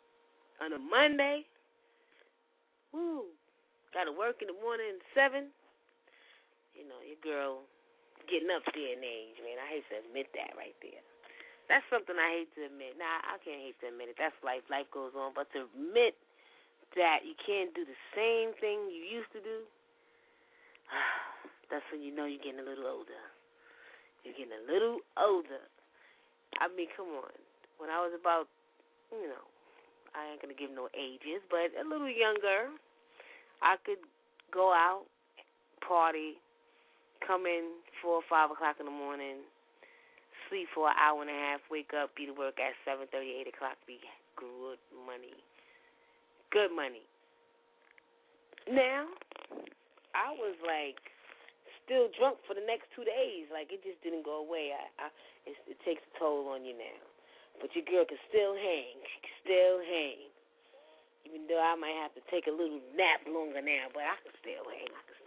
Woo. Got to work in the morning at 7. You know, your girl getting up there in age, man. I hate to admit that right there. That's something I hate to admit. Nah, I can't hate to admit it. That's life. Life goes on. But to admit that you can't do the same thing you used to do, that's when you know you're getting a little older. You're getting a little older. I mean, come on. When I was about, you know, I ain't going to give no ages, but a little younger, I could go out, party, come in 4 or 5 o'clock in the morning, sleep for an hour and a half, wake up, be to work at 7:30, 8 o'clock, be good money. Good money. Now, I was like still drunk for the next 2 days. Like, it just didn't go away. It takes a toll on you now. But your girl can still hang. She can still hang. Even though I might have to take a little nap longer now, but I can still hang.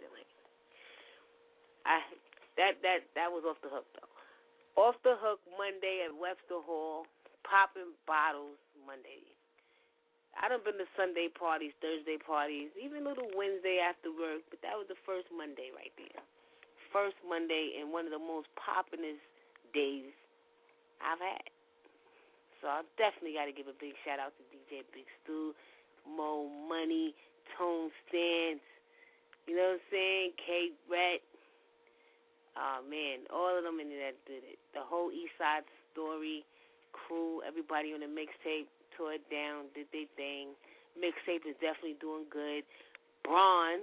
That was off the hook, though. Off the hook Monday at Webster Hall, popping bottles Monday. I done been to Sunday parties, Thursday parties, even a little Wednesday after work, but that was the first Monday right there. First Monday and one of the most poppin'est days I've had. So I definitely got to give a big shout out to DJ Big Stu, Mo Money, Tone Stance, you know what I'm saying, Kate Rhett. Oh, man, all of them in there that did it. The whole East Side Story crew, everybody on the mixtape tore it down, did their thing. Mixtape is definitely doing good. Bronze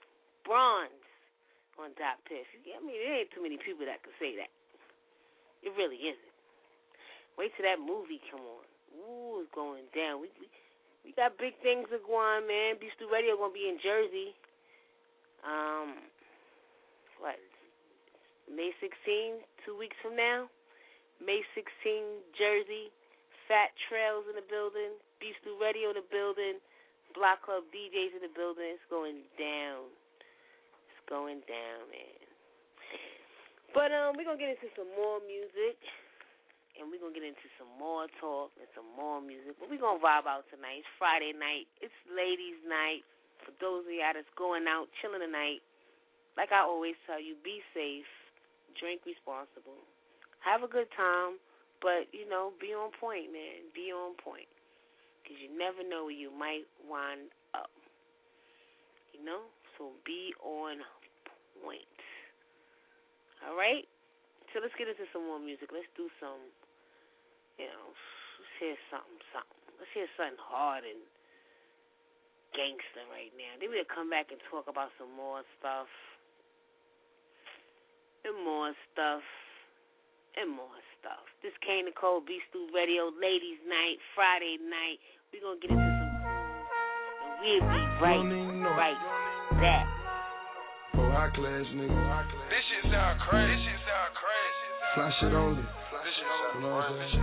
on Dot Piff. I mean, there ain't too many people that can say that. It really isn't. Wait till that movie come on. Ooh, it's going down. We got big things to go on, man. Beef Stew Radio going to be in Jersey. May 16, 2 weeks from now. May 16, Jersey. Fat Trails in the building. Beef Stew Radio in the building. Block Club DJs in the building. It's going down. It's going down, man. But we're going to get into some more music. And we're going to get into some more more talk and some more music. But we're going to vibe out tonight. It's Friday night. It's ladies' night. For those of y'all that's going out, chilling tonight, like I always tell you, be safe, drink responsible, have a good time, but, you know, be on point, man. Be on point. Because you never know where you might wind up. You know? So be on point. All right? So let's get into some more music. Let's do some, you know, let's hear something. Let's hear something hard and gangster right now. Then we'll come back and talk about some more stuff. And more stuff. And more stuff. This K Nicole, B Stew Radio, Ladies Night, Friday night. We're going to get into some food. And we'll be right back. Oh, high class, nigga. This shit sound crazy. Fly shit only. This shit sound crazy.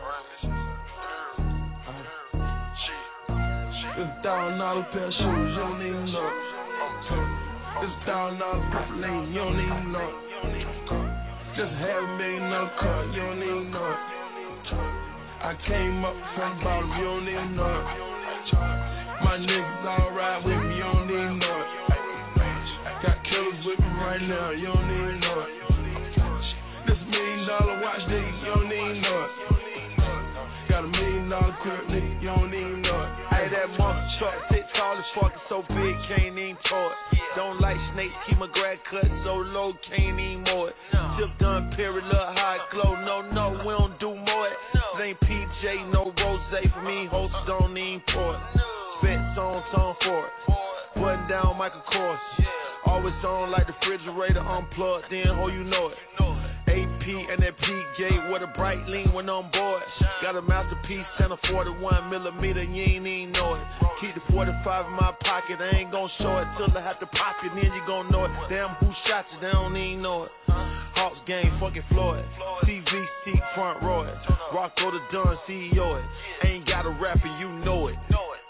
It's $1,000 pair of shoes, you don't even know it. It's $1,000 purple lane, you don't even know it. Just $500,000 car, you don't even know it. I came up from the bottom, you don't even know it. My niggas all ride with me, you don't even know it. Got killers with me right now, you don't even know it. This $1 million watch, nigga, you don't even know it. Got $1 million crib, nigga, you don't even know it. Hey, that monster truck, sit tall as fuck, it's so big, can't even tow it. Don't like snakes, keep my grad cut so low, can't even mow it. Tip done, period, look how it glow. No, we don't do more it. It ain't PJ, no rose for me, hosts don't even pour it. Spit on for it. Button down Michael Kors. Always on like the refrigerator unplugged, then you know it. AP and that P gate with a bright lean when on board. Got a masterpiece and a 41mm, you ain't even know it. Keep the 45 in my pocket, I ain't gon' show it till I have to pop it, then you gon' know it. Damn, who shot you, they don't even know it. Hawks game, fucking Floyd. CVC front row it. Rocco the Dunn, CEO it. Ain't got a rapper, you know it.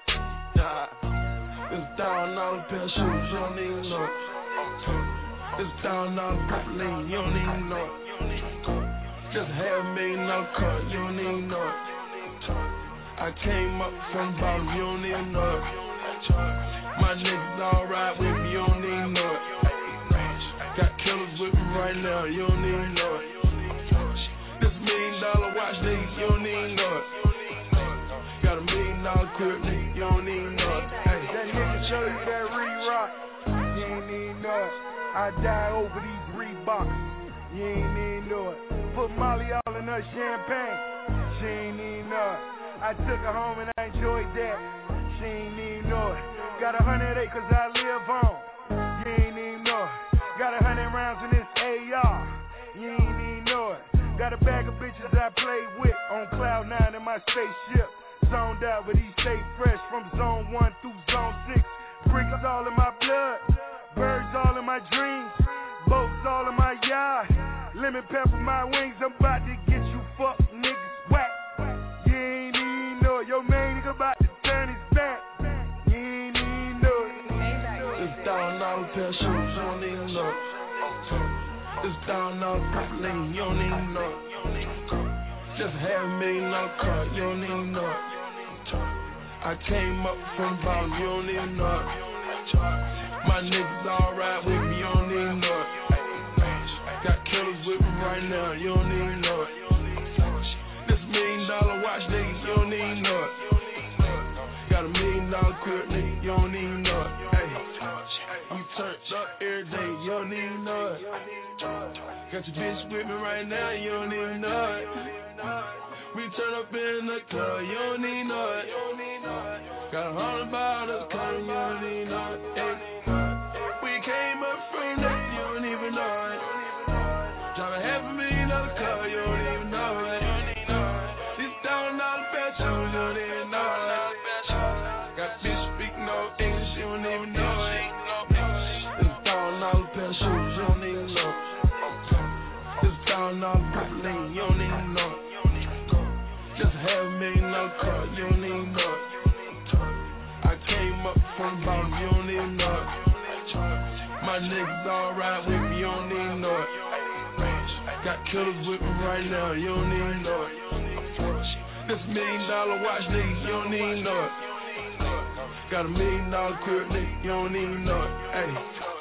It's $1,000 pair of shoes, you don't even know it. It's $1,000 purple lane, you don't even know it. Just $500,000 car, you don't even know it. I came up from the bottom, you don't even know it. My niggas all ride with me, you don't even know it. Got killers with me right now, you don't even know it. This $1 million watch, nigga, you don't even know it. Got $1 million crib, nigga, you don't even know it. Hey, that nigga show you that re-rock, you ain't even know it. I die over these Reeboks, you ain't even know it. Put Molly all in her champagne, she ain't even know it. I took her home and I enjoyed that, she ain't even know it. Got 100 acres I live on, you ain't even know it. Got 100 rounds in this AR, you ain't even know it. Got a bag of bitches I play with on Cloud 9 in my spaceship. Zoned out, but he stay fresh from zone 1 through zone 6. Bricks all in my blood, birds all in my dreams, boats all in my yard. Lemon pepper my wings, I'm about to get you fuck niggas whack. You ain't even know it. Your main nigga about to turn his back. You ain't even know it. It's $1,000 pair of shoes, you don't even know it. It's $1,000 purple lane, you don't even know it. Just $500,000 car, you don't even know it. I came up from the bottom, you don't even know it. My niggas all ride with me, you don't even know it. Got killers with me right now, you don't even know it. This $1 million watch, nigga, you don't even know it. Got $1 million crib, nigga, you don't even know it. Hey, you turned up every day, you don't even know it. Got your bitch with me right now, you don't even know it. We turn up in the club, you don't even know it. Got 100 bottles coming, you don't even know it. Hey. We came up from that, you don't even know it. Driving $500,000 car, you don't even know it. This $1,000 pair of shoes, you don't even know it. Got bitch speaking no English, you don't even know it. This $1,000 pair of shoes, you don't even know it. This $1,000 purple lane, you don't even know it. Just $500,000 car, you don't even know it. I came up from the bottom, you don't even know it. My niggas all ride with me, you don't even know it. Got killers with me right now, you don't even know it. This $1 million watch, nigga, you don't even know it. Got $1 million crib, nigga, you don't even know it. Hey.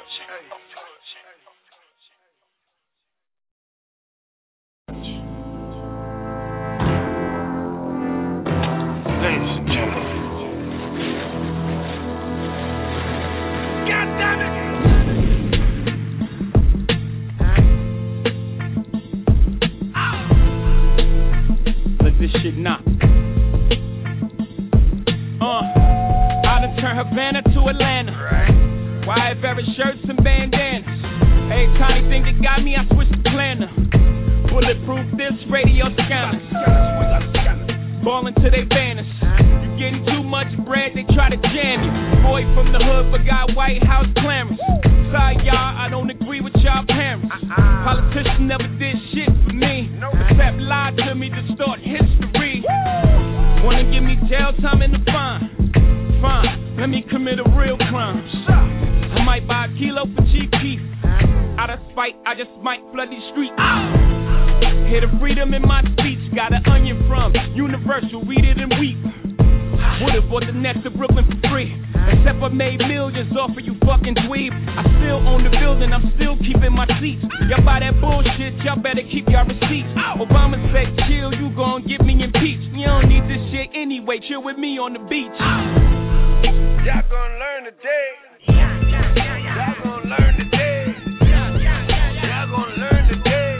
Havana to Atlanta. Right. Wire very shirts and bandanas. Every tiny thing that got me, I switched the planner. Bulletproof this radio scanners. Ballin' to they banners. You getting too much bread, they try to jam you. Boy from the hood but got White House clamors. Sorry y'all, I don't agree with y'all parents. Politicians never did shit for me, except lie to me, distort history. Wanna give me jail time in the fine? Fine, let me commit a real crime. I might buy a kilo for cheap beef. Out of spite, I just might flood these streets. Hear the freedom in my speech. Got an onion from Universal, read it and weep. Would've bought the next to Brooklyn for free, except I made millions off of you fucking dweeb. I still own the building, I'm still keeping my seats. Y'all buy that bullshit, y'all better keep y'all receipts. Obama said chill, you gon' get me impeached. You don't need this shit anyway, chill with me on the beach. Y'all gon' learn today. Y'all gon' learn today. Y'all gon' learn today.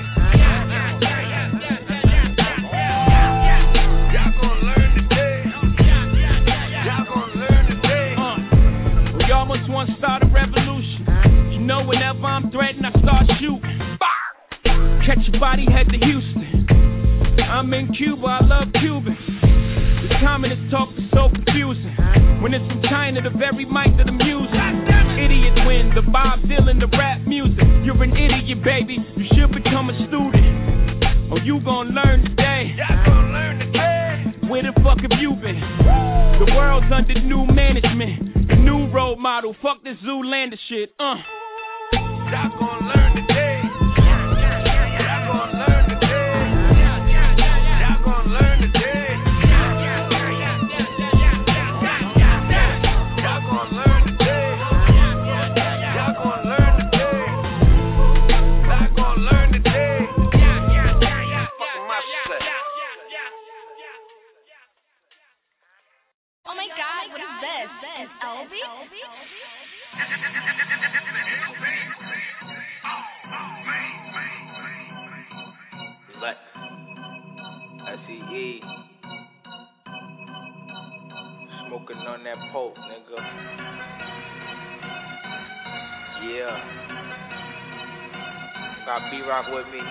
Y'all gon' learn today. Y'all gon' learn today. We almost want to start a revolution. You know whenever I'm threatened, I start shooting. Catch your body, head to Houston. I'm in Cuba, I love Cubans. The communist talk is so confusing. When it's from China, the very mic that I'm using. Idiots win, the Bob Dylan, the rap music. You're an idiot, baby, you should become a student. Oh, you gon' learn today. Y'all gon' learn today. Where the fuck have you been? The world's under new management. The new role model, fuck this Zoolander shit, Y'all gon' learn today. Y'all gon' learn today. Y'all gon' learn today. Oh my God, what is this? Is Elvie? Lex. S-E-E. Smoking on that poke, nigga. Yeah. Got B-Rock with me.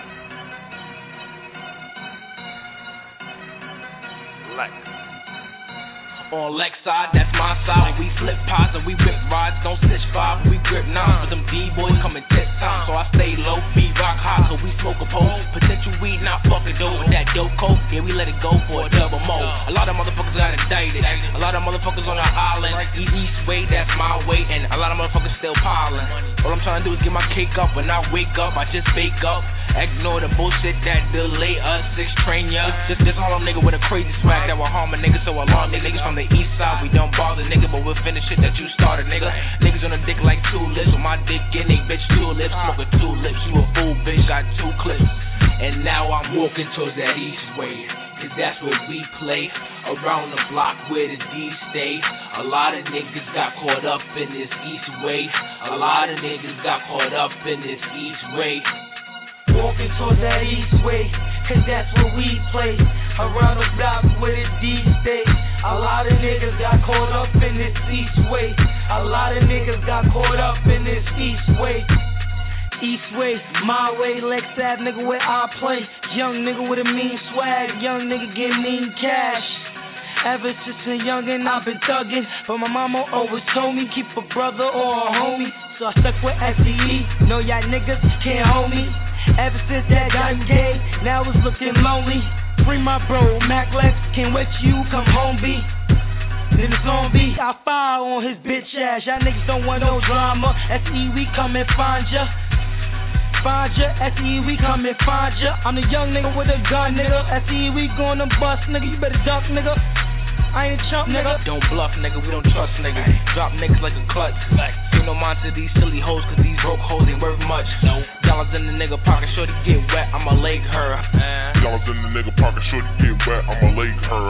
Lex. On Lex side, that's my side. We flip pods and we whip rides. Don't snitch vibe, we grip nines. But them D-boys coming 10 times. So I stay low, feet rock high, so we smoke a pole. Potential weed, not fucking dope. With that dope coke, yeah, we let it go for a double mo. A lot of motherfuckers got indicted. A lot of motherfuckers on the island. East way, that's my way. And a lot of motherfuckers still piling. All I'm trying to do is get my cake up. When I wake up, I just fake up. Ignore the bullshit that delay us. 6 train ya. This Harlem nigga with a crazy swag that will harm a nigga. So alarm niggas from the east side, we don't bother, nigga, but we'll finish shit that you started, nigga. Niggas on a dick like tulips, with my dick in they bitch tulips. Smoking 2 lips, you a fool, bitch, got 2 clips. And now I'm walking towards that east way, cause that's where we play. Around the block where the D stay. A lot of niggas got caught up in this east way. A lot of niggas got caught up in this east way. Walking towards that east way, cause that's where we play. Around the block where the D stay. A lot of niggas got caught up in this east way. A lot of niggas got caught up in this east way. East way, my way, Lex Ave, nigga where I play. Young nigga with a mean swag, young nigga get mean cash. Ever since a youngin' I've been thuggin', but my mama always told me keep a brother or a homie. So I stuck with S-E-E, know y'all niggas can't hold me. Ever since that got gay, now it's looking lonely. Free my bro, Mac Lex, can't wait till you come home, B. Then it's on B, I fire on his bitch ass. Y'all niggas don't want no drama. S.E. we come and find ya. find ya. SE, we come and find ya. I'm the young nigga with a gun, nigga. SE, we gonna bust, nigga. You better duck, nigga. I ain't a chump, nigga. Don't bluff, nigga. We don't trust niggas. Drop niggas like a clutch. See no mind to these silly hoes, cause these broke hoes ain't worth much. No. Dollars in the nigga pocket, shorty get wet, I'ma leg her. Dollars in the nigga pocket, shorty get wet, I'ma leg her.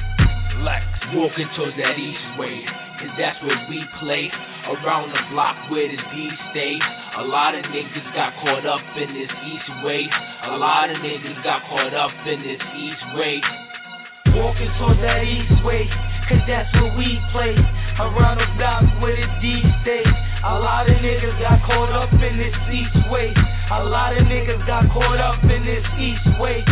Lex. Walking towards that east way, cause that's where we play. Around the block where the D stay. A lot of niggas got caught up in this east way. A lot of niggas got caught up in this east way. Walking towards that east way, cause that's where we play. Around the block where the D stay. A lot of niggas got caught up in this east way. A lot of niggas got caught up in this east way.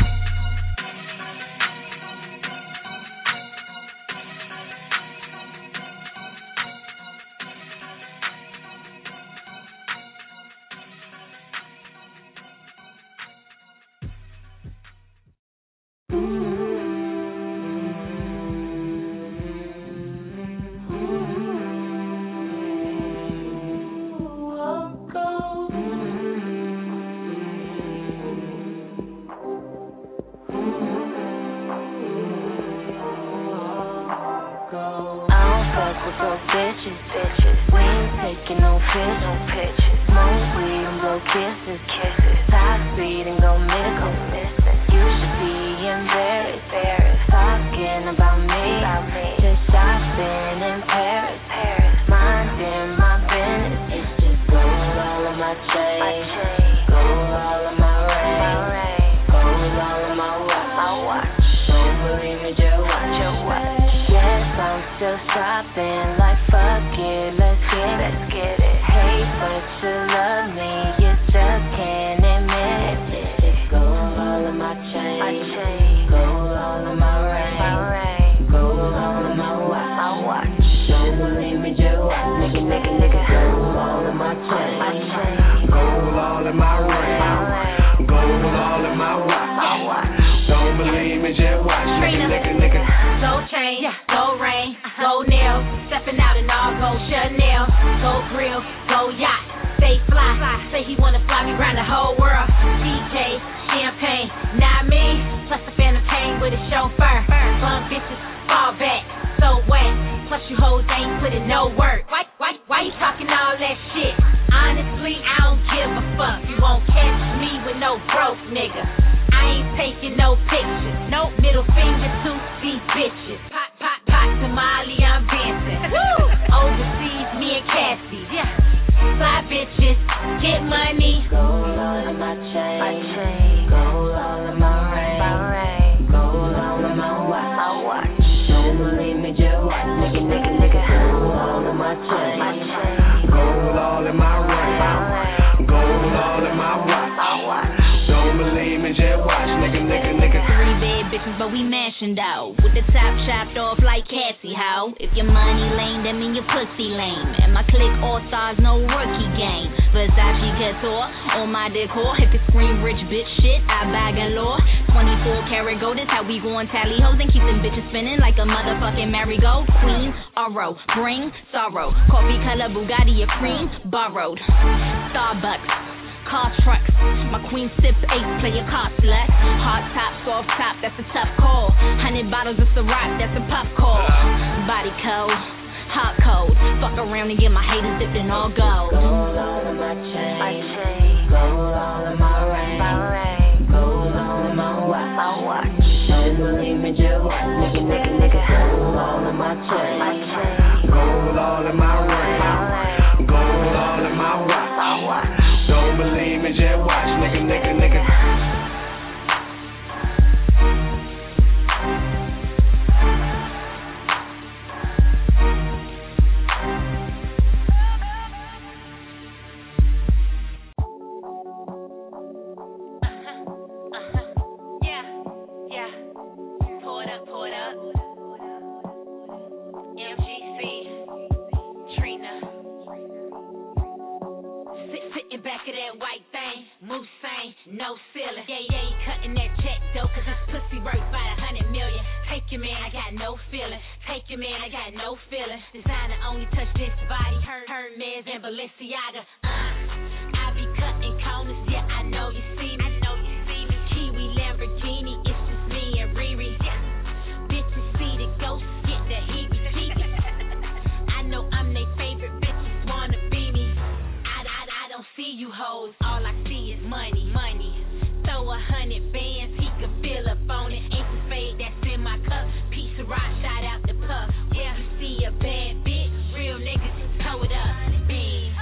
Designer only touch this body. Hermes and Balenciaga. I be cutting cutting corners, yeah, I know you see me. Kiwi Lamborghini, it's just me and Riri. Bitches see the ghosts, get the heebie-jeebies. I know I'm they favorite, bitches wanna be me. I don't see you hoes, all I see is money. Throw 100 bands, he can fill up on it. Ain't the fade that's in my cup. Piece of rock, shout out the puff. Yeah, you see a bad bitch, real niggas just tow it up. Beam.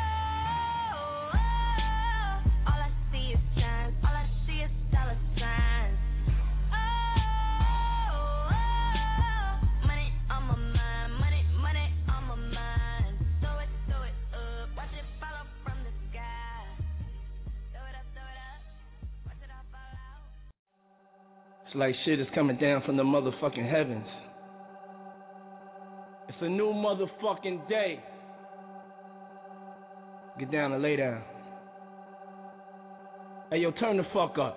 All I see is signs, all I see is dollar signs. Money on my mind, money on my mind. Throw it up, watch it follow from the sky. Throw it up, watch it all fall out. It's like shit is coming down from the motherfucking heavens. It's a new motherfucking day. Get down and lay down. Hey, yo, turn the fuck up.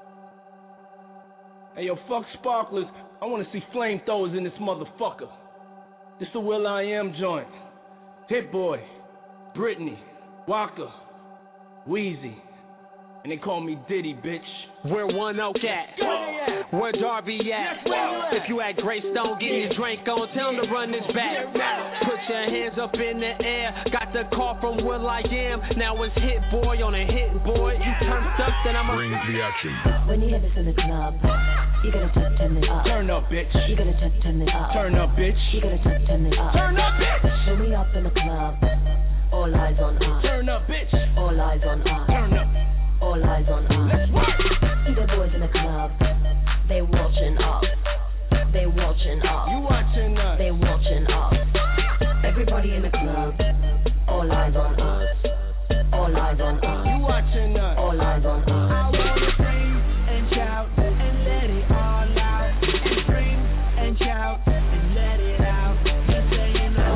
Hey, yo, fuck sparklers. I want to see flamethrowers in this motherfucker. This the Will I Am joint. Hit Boy, Britney, Waka, Weezy. And they call me Diddy, bitch. Where 1-0 cat? Where Darby at? If you at Greystone, get your drink on. Tell him to run this back. Put your hands up in the air. Got the call from Will I Am. Now it's Hit Boy on a Hit Boy. You turned up, then I'm a Bring the action. When you hear this in the club, you gotta turn it up. Turn up, bitch. You gotta turn it up. Turn up, bitch. You gotta turn it up. Turn up, bitch. Show me up in the club. All eyes on us. Turn up, bitch. All eyes on us. Turn up. All eyes on us. Let's work. See the boys in the club. They watching us. They watching us. You watching us. They watching us. Everybody in the club. All eyes on us. All eyes on us. You watching us. All eyes on us. I wanna scream and shout and let it all out. And scream and shout and let it out. You're saying oh,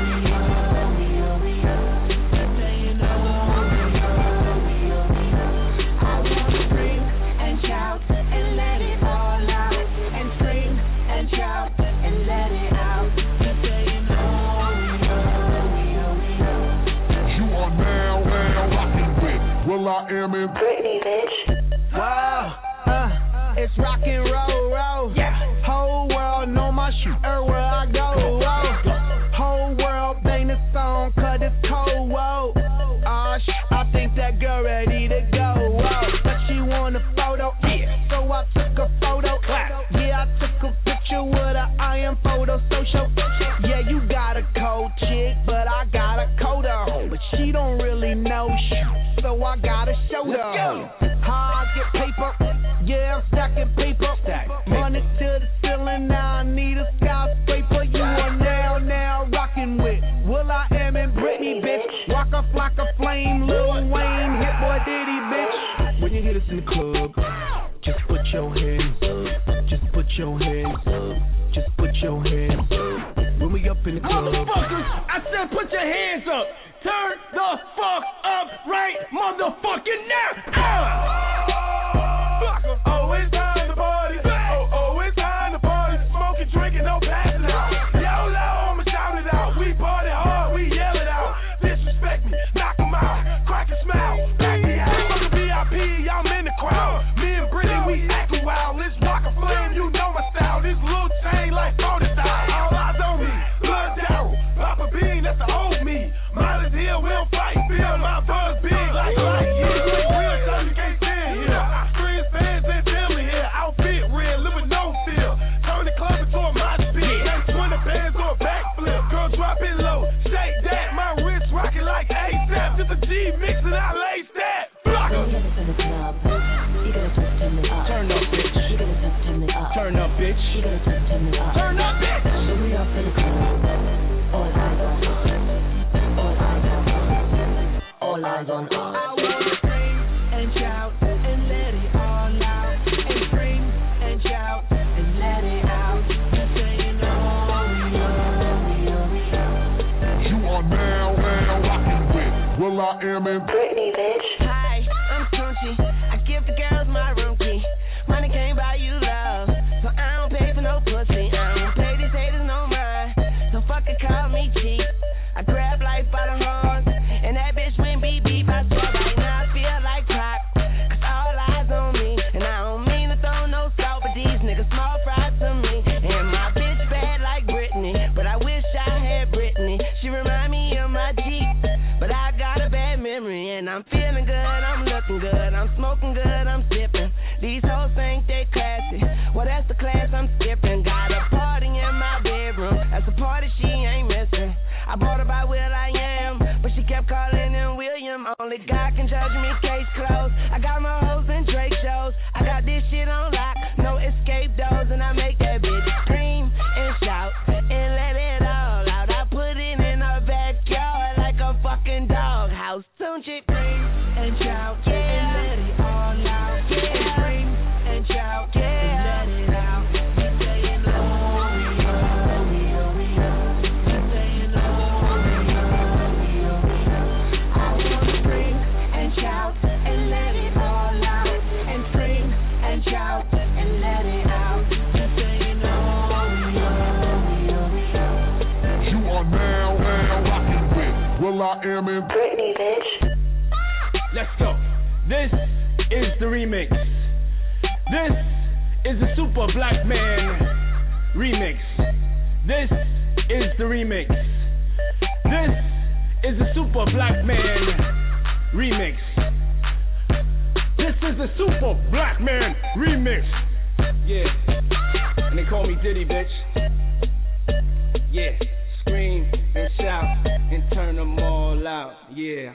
we You're saying oh, we I wanna scream and shout and let it all out. And scream and shout and let it out. You're saying oh, we You are now rocking with Will I Am in Britney, bitch. Wow, it's rock and roll. Yeah. Whole world know my shit everywhere I go. Whole world bang the song 'cause it's cold. Whoa. I think that girl ready to go. But she want a photo. Yeah. So I took a photo. Yeah, I took a picture with her I Am photo social. Yeah, you got a cold chick, but I got a coda. But she don't really know shit, so I gotta show her. How I get paper? Yeah, I'm stacking paper. Money to the ceiling, now I need a skyscraper. You are now rocking with Will I Am and Britney, bitch. Rock off like a flame, Lil Wayne, Hit Boy, Diddy, bitch. When you hear this in the club, just put your hands up. Just put your hands up. Just put your hands up. When we up in the club, motherfuckers, I said put your hands up. Turn the fuck up right motherfucking now. Oh, it's time to party. Oh, it's time to party. Smoking, drinking, no passing out. YOLO, I'ma shout it out. We party hard, we yell it out. Disrespect me, knock 'em out. Crack a smile, back me out. Fucking VIP, I'm in the crowd. Me and Brittany, we acting wild. Let's rock a flame, you know my style. This little chain like 40 style. All eyes on me, Blood Darryl, Papa Bean, that's the old me. Mine is here, we don't fight, feel my buzz big like yeah. Real time, you can't stand here. Friends, fans, and family here. Outfit real, live with no fear. Turn the club into a mosh pit. Make 20 bands or a backflip. Girl, drop it low, shake that. My wrist rocking like ASAP. Just a G mix and I lace that. Blocker. When you hear this in the club, you gotta turn it up. Turn up, bitch. You gotta turn it up. Turn up, bitch. You gotta turn it up. Turn up, bitch. So we up in the club. All eyes on us. All eyes on us. All eyes on us. I wanna scream and shout and let it all out. And scream and shout and let it out. You're saying oh, we You are now rocking with Will I Am in Britney, bitch. Hi, I'm Tunchi. I give the girls my room key. Money can't buy you love, so I don't pay for no pussy. I don't pay these haters no mind, so fucking call me cheap. I grab life by the horns, and that bitch went beep beep. I swear right now. smoking good, I'm sipping. These hoes think they classy. Well, that's the class I'm skipping. Got a party in my bedroom. That's a party she ain't missing. I brought her by Will I Am, but she kept calling him William. Only God can judge me, case closed. I got my hoes in Drake shows. I got this shit on lock, no escape doors, and I make that bitch scream and shout and let it all out. I put it in her backyard like a fucking dog house. Soon she screams and shout and let it all out. Yeah, and scream and shout and let it out. She's saying oh, she's saying oh, I wanna scream and shout and let it all out. And scream and shout and let it out. She's saying oh, You are now rocking with Will I Am in Britney, bitch. Let's go. This is the remix. This is the Super Black Man remix. This is the remix. This is the Super Black Man remix. This is the Super Black Man remix. Yeah. And they call me Diddy, bitch. Yeah. Scream and shout and turn them all out. Yeah.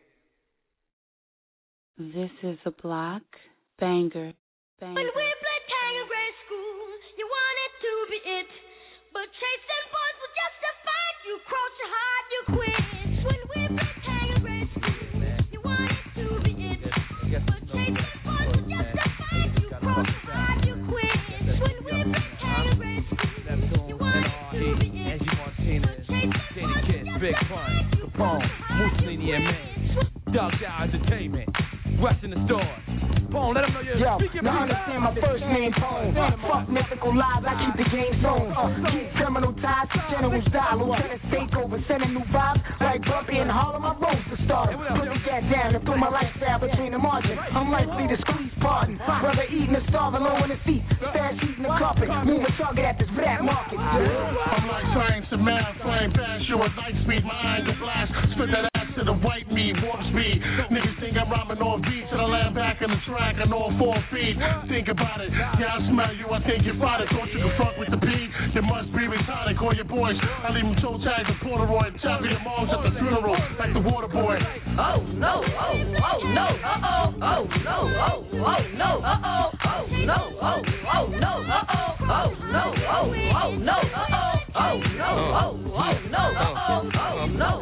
This is a Black Banger. When we played Kangaroo School, you wanted to be it, but chasing boys would justify you cross your heart, you quit. When we played Kangaroo School, you wanted to be it, but chasing boys would justify you cross your heart, you quit. When we played Kangaroo School, you wanted to be it, but chasing boys would justify Big Pun, Capone, Mussolini and Maine, Dog Down Entertainment, West in the store. Pone, let them know you're speaking. Now understand my first name, Pone. Fuck mythical lies, I keep the game zone. Keep criminal ties, generals die. Lieutenant takeover, sending new vibes like Bumpy and Harlem. I rose to start. Put the cat down and put my lifestyle between the margins. I'm likely to squeeze pardon. Brother eating a starving low in the seat. Fast eating the carpet. Move a target at this black market. I'm like science and math, flame past you at light speed. My eyes are blast. Spit that ass to the white meat, warp speed. Niggas think I'm rhyming off beats, and I land back in the track on all 4 feet. Think about it, yeah, I smell you, I think you're fine. Thought you could fuck with the beat, you must be retarded. Call your boys, I leave them toe tags and Polaroid. Top of your moms at the funeral, like the water boy. Oh no, oh no, oh no, oh no, oh no, oh no, oh no, oh no, oh no, oh no, oh no, oh no,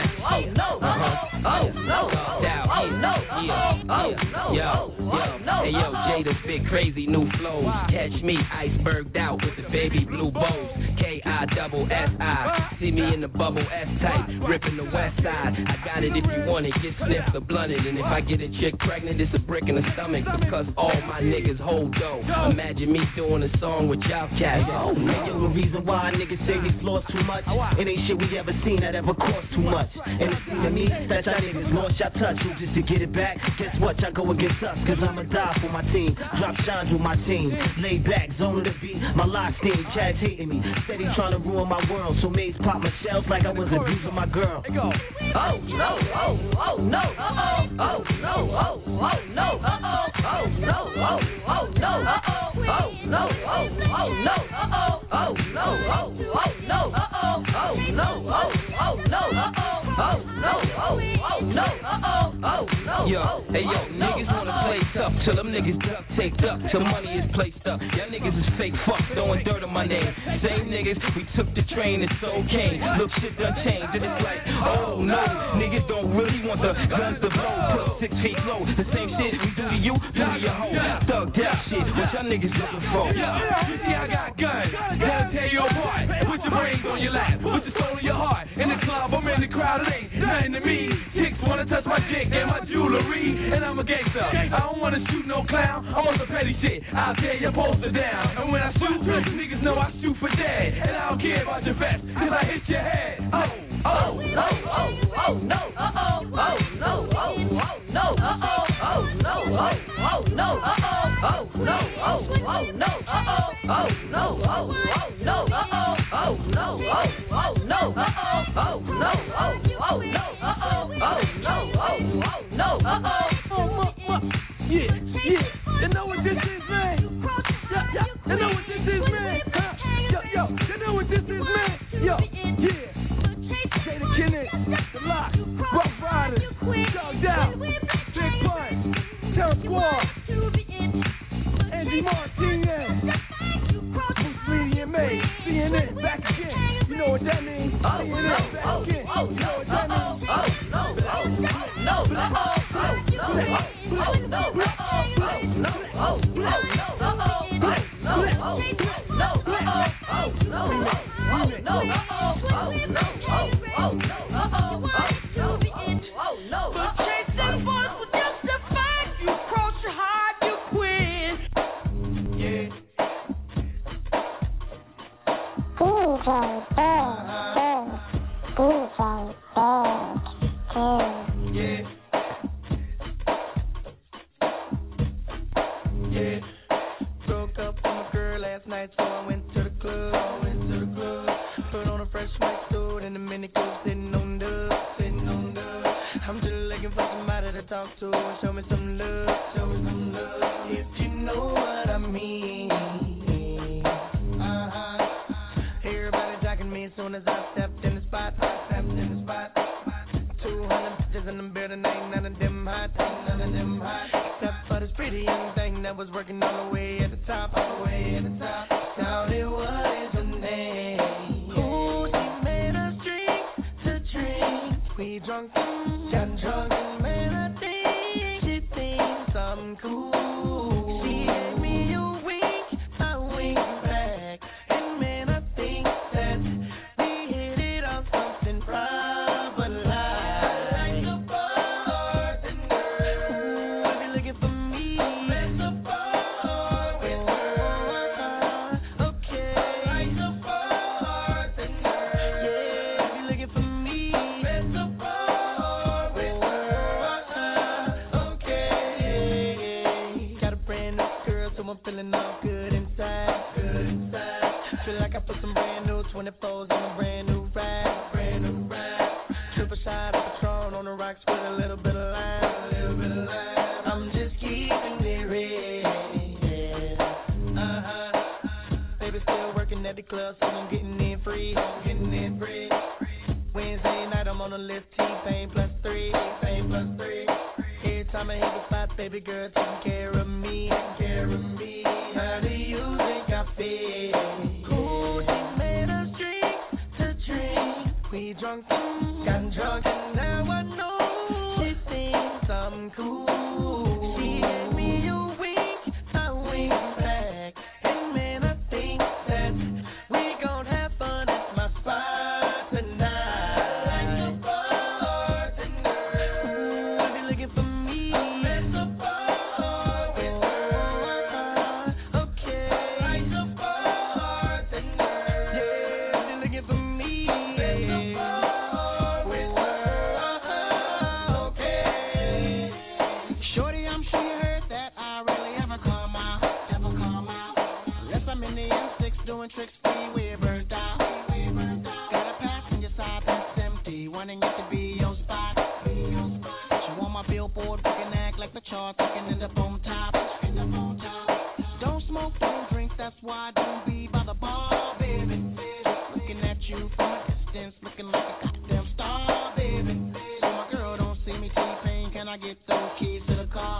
Hey yo, Jada spit crazy new flows. Catch me iceberged out with the baby blue bows. K-I-double-S-I. See me in the bubble S-type, ripping the west side. I got it if you want it, get sniffed or blunted. And if I get a chick pregnant, it's a brick in the stomach. Because all my niggas hold dough. Imagine me doing a song with y'all cats. Oh, man, yo, the reason why niggas say we lost too much. It ain't shit we ever seen that ever cost too much. And it seems to me that y'all niggas lost y'all touch. So just to get it back, guess what? Y'all go against us. Cause I'ma die for my team. Drop shines with my team. Lay back, zone of the beat. My life steam. Chad's hating me. Said he trying to ruin my world. So Maze pop my shells like I was abusing my girl. Oh no, oh no, oh no, oh no, oh no, oh no, oh no, oh no, oh no, oh no, oh no, oh no, Yo, hey yo, niggas wanna play tough till them niggas duck taped up, till money is placed up. Y'all niggas is fake fuck, throwing dirt on my name. Same niggas, we took the train and so came. Look, shit done changed, and it's like, oh no, niggas don't really want the guns to blow. Put 6 feet low, the same shit we do to you, do to your hoe. Thugged out shit, what y'all niggas looking for? You see I got guns, that'll tear you apart. Put your brains on your lap, put your soul in your heart. In the club, I'm in the crowd, it ain't nothing to me. Chicks wanna touch my dick and my jewelry, and I'm a gangster. I don't wanna shoot no clown, I want some petty shit. I'll tear your poster down. And when I shoot, niggas know I shoot for dead. And I don't care about your vest, cause I hit your head. Oh no, oh no, oh no, oh no, oh no, oh no, oh no, oh no, oh no, oh no, oh no, oh no, oh no, oh no, oh no, oh no, oh no, oh no, oh no, oh no, yeah. man. Yo, you know what this is, man? Yo, yeah. Jada Kenneth, The Lock, Rough Riders, Dogged Out, Big Pun, Terror Squad, Angie Martinez, Bruce Lee and May, CNN, back again. You know what that means? CNN, back again. You know what that Broke up with my girl last night, so I went to the club. Put on a fresh white suit and a mini coupe, sitting on the. I'm just looking for somebody to talk to and show me some love. If you know what I mean. Everybody jocking me as soon as I stepped in the spot. 200 bitches in the building, ain't none of them hot. Except for this pretty young thing that was working all the way at the top. Tell me what is her name? Ooh, she made us drink to drink. We drunk, got drunk, and made her think she thinks something cool. She gave me a wink, I winked back, and made her think that we hit it on something proper like a bartender. Ooh, if you're looking for me, there's a bar with her. Okay, like a bartender. Yeah, if you're looking for me, there's a bar with her. Okay, got a brand new girl, so I'm feeling all good inside. Feel like I put some brand new 24s on a brand new ride. Triple shot of Patron on the rocks with a little bit of lime. I'm just keeping it real. Baby still working at the club, so I'm getting in free. Wednesday night I'm on the list, T-Pain plus 3. Every time I hit the spot, baby girl taking care of me. How do you think I feel? Ooh, she made us drink to drink. We drunk, got drunk, and now I know she thinks I'm cool. She gave me a wink, I winked back, and man, I think that we gon' have fun at my spot tonight. Like a bartender. Ooh, if you're looking for me, there's a bar with her. Okay, like a bartender. Yeah, if you're looking for me, there's a bar with her. Okay. Shorty, I'm sure you heard that I rarely ever come out. Unless I'm in the M6 doing tricks free, burned out. Got a passenger side that's empty, wanting it to be your spot. She want my billboard, fucking act like the chart, fucking end up on top. Don't smoke, don't drink, that's why I don't be by the bar, baby. Looking at you from a distance, looking like a goddamn star, baby. So my girl don't see me T-Pain, can I get those keys to the car?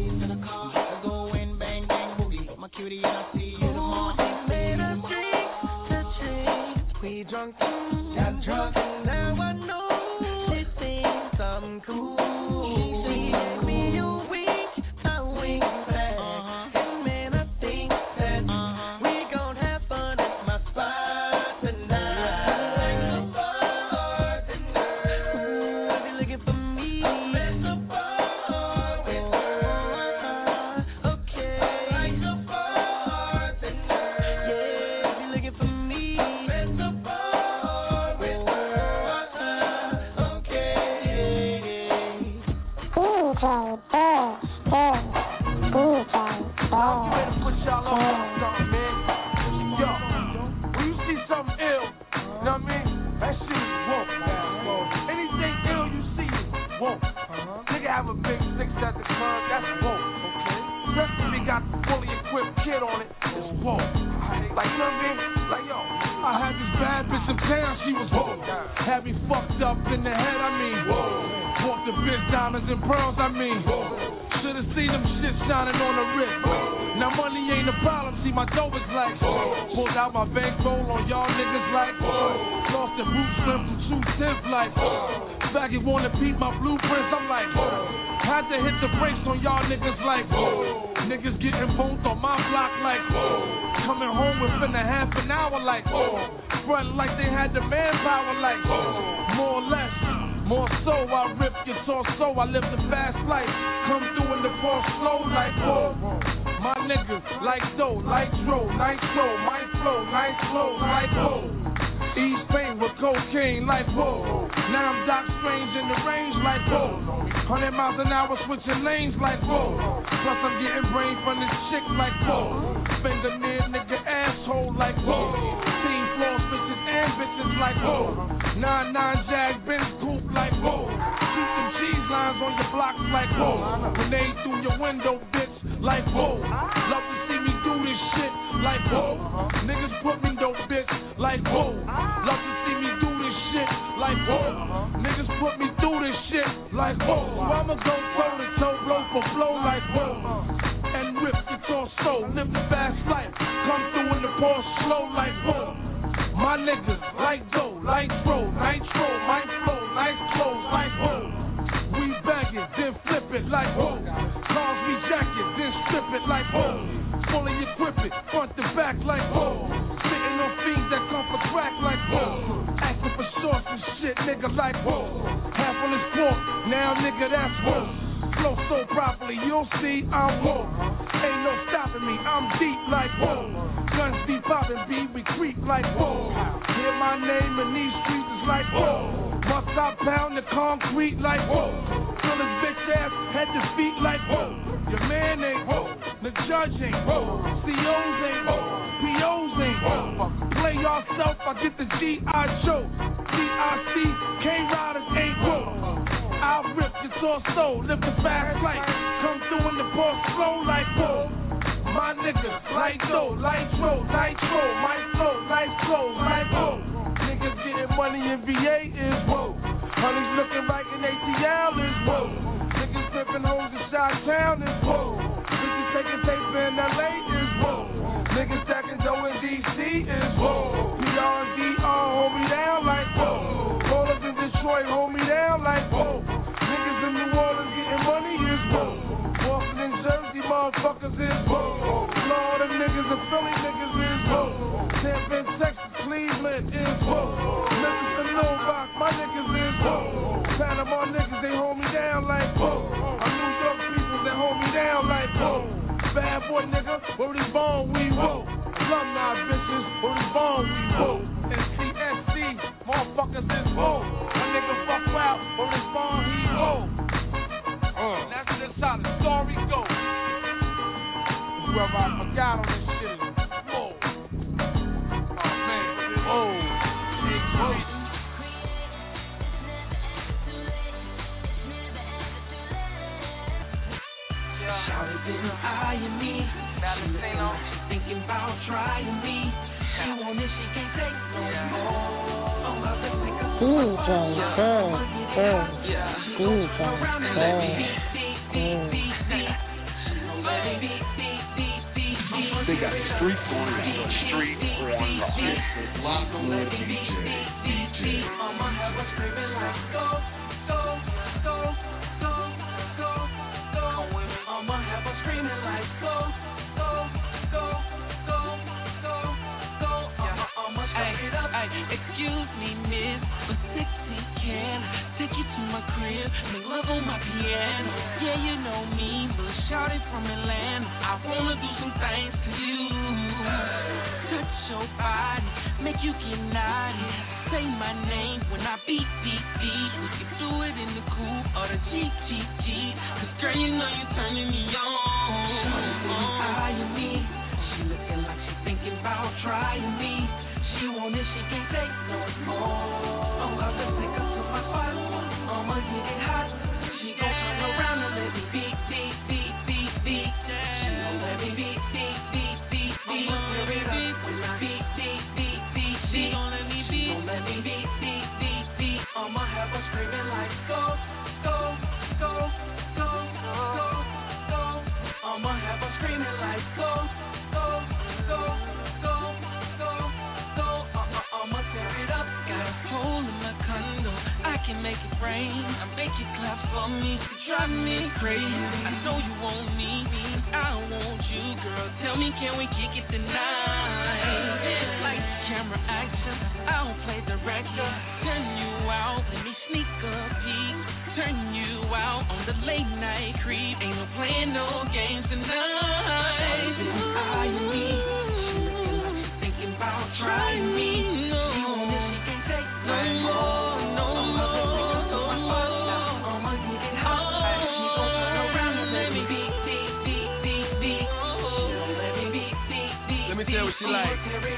I go in, bang, bang, boogie, my cutie, and I see you tomorrow. She made us drink to drink. We drunk, got drunk, and now I know she thinks I'm cool. She gave me a wink, I winked back, and man, I think that we gon' have fun at my spot tonight. Like a bartender. Ooh, if you're looking for me, there's a bar with her. Okay, like a bartender. Yeah, if you're looking for me, there's a bar with her. Okay. me? Like, yo, I had this bad bitch in town, she was whoa. Had me fucked up in the head, I mean, whoa. Bought the bitch diamonds and pearls, I mean, whoa. Should've seen them shit shining on the wrist. Now money ain't a problem, see my dough is like, pulled out my bankroll on y'all niggas like, lost the boot shrimp from 2/10 like, faggot wanna peep my blueprints, I'm like, had to hit the brakes on y'all niggas like, niggas getting both on my block like, coming home within a half an hour like, front like they had the manpower like, more or less. More so, I rip your torso, I live the fast life. Come through in the ball slow like whoa. My niggas like dough, like dro, nitro, my flow, nice flow, like whoa. East Spain with cocaine like whoa. Now I'm Doc Strange in the range like whoa. 100 miles an hour switching lanes like whoa. Plus I'm getting brain from this chick like whoa. Finger near nigga asshole like whoa. Team floor bitches and bitches like whoa. 9-9 Jag Benz coupe like whoa. Shoot them cheese lines on your blocks like whoa. Grenade through your window, bitch, like whoa. Love to see me do this shit like whoa. Niggas put me dope, bitch, like whoa. Love to see me do this shit like whoa. Niggas put me through this shit like whoa. So I'ma go toe to toe, blow for flow like whoa. And rip the torso, live the fast life. Come through in the ball slow like whoa. My niggas like dough, like bro, nitro, my flow, nice clothes like whoa. We bag it, then flip it like whoa. Cars we jacket, then strip it like whoa. Fully equip it, front to back like whoa. Sitting on fiends that come for crack like whoa. Asking for shorts and shit, nigga like whoa. Half on his pork, now nigga that's whoa. Flow so properly, you'll see I'm whoa. Ain't no stopping me, I'm deep like whoa. Guns be poppin', B, we creep like whoa. Hear my name in these streets is like whoa. Must I pound the concrete like whoa. Fill his bitch ass head to feet like whoa. Your man ain't whoa. The judge ain't whoa. COs ain't whoa. POs ain't whoa. Play yourself, I get the G.I. Joe. DIC, K-Riders ain't whoa. I'll rip your torso, live the fast life. Come through in the ball slow like whoa. My niggas like dough, like dro, nitro, my flow, nice clothes like whoa. Niggas getting money in VA is whoa. Honey's looking like an ATL is whoa. Niggas flipping hoes in Chi-Town is whoa. Bitches taking tape in LA is whoa. Niggas stacking dough in DC is whoa. PR and DR hold me down like whoa. Rollers in Detroit hold me down like whoa. Niggas in New Orleans getting money is whoa. Boston and Jersey motherfuckers is whoa. Florida niggas and Philly niggas is whoa. Tampa and Texas, Cleveland is whoa. Memphis and Little Rock, my niggas is whoa. Panama niggas, they hold me down like whoa. My New York people, they hold me down like whoa. Bad boy nigga, where we born, we whoa. Alumni bitches, where we born, we whoa. NCSC, motherfuckers is whoa. My nigga fuck out, where we born, he whoa. And that's just how the story goes. Whoever I forgot on this shit is whoa. Oh man, whoa. Whoa. Shawty been eyeing me. She's thinking about trying me. She want it, she can't take no more. Oh, I bet think I'm They got street corners on street corners. Lock on DJ. I'ma have her screaming like go, go, go, go, go, go. I'ma have her screaming like go, go, go, go, go, go. I'ma start it up. Excuse me, miss, but 60 can take you to my crib, make love on my piano. Yeah, you know me, but shout it from Atlanta. I wanna do some things to you. Touch your body, make you get naughty. Say my name when I beat. We can do it in the coupe or the GTG. Cause girl, you know you're turning me on. Eyeing me, she looking like she thinking about trying me. She want it, she can't take no more. Oh, I just take her to my spot. I'ma get it hot. She gon' turn around and let me beat. She gon' let me beat. I'ma clear it up when I beat. make you clap for me. You drive me crazy. I know you want me. I want you, girl. Tell me, can we kick it tonight? Lights, camera, action. I don't play director. Turn you out. Let me sneak a peek. Turn you out on the late night creep. Ain't no playing no games tonight. Eyeing me. She looking like she's thinking about trying me. She want it, she can't take no more. No more. I'ma get it hot. She gon' turn around and let me be. Let me tell you what she like.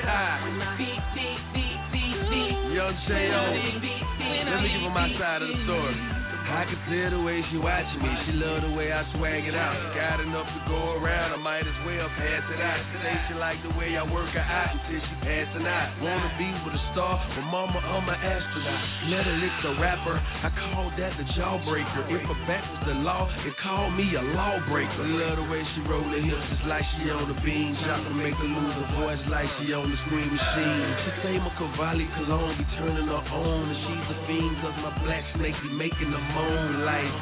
Young J.O. Let me give her my side of the story. I can tell the way she watching me. She love the way I swag it out. Got enough to go around. I might as well pass it out. She say she like the way I work her out until she passing out. Wanna be with a star, but mama, I'm an astronaut. Let her lick the rapper. I call that the jawbreaker. If her back was the law, it called me a lawbreaker. Love the way she roll her hips just like she on the beam. Shot to make her lose her voice like she on the screen machine. She say my Cavalli cause I don't be turning her on. And she's a fiend cause my black snake be making her moan. Like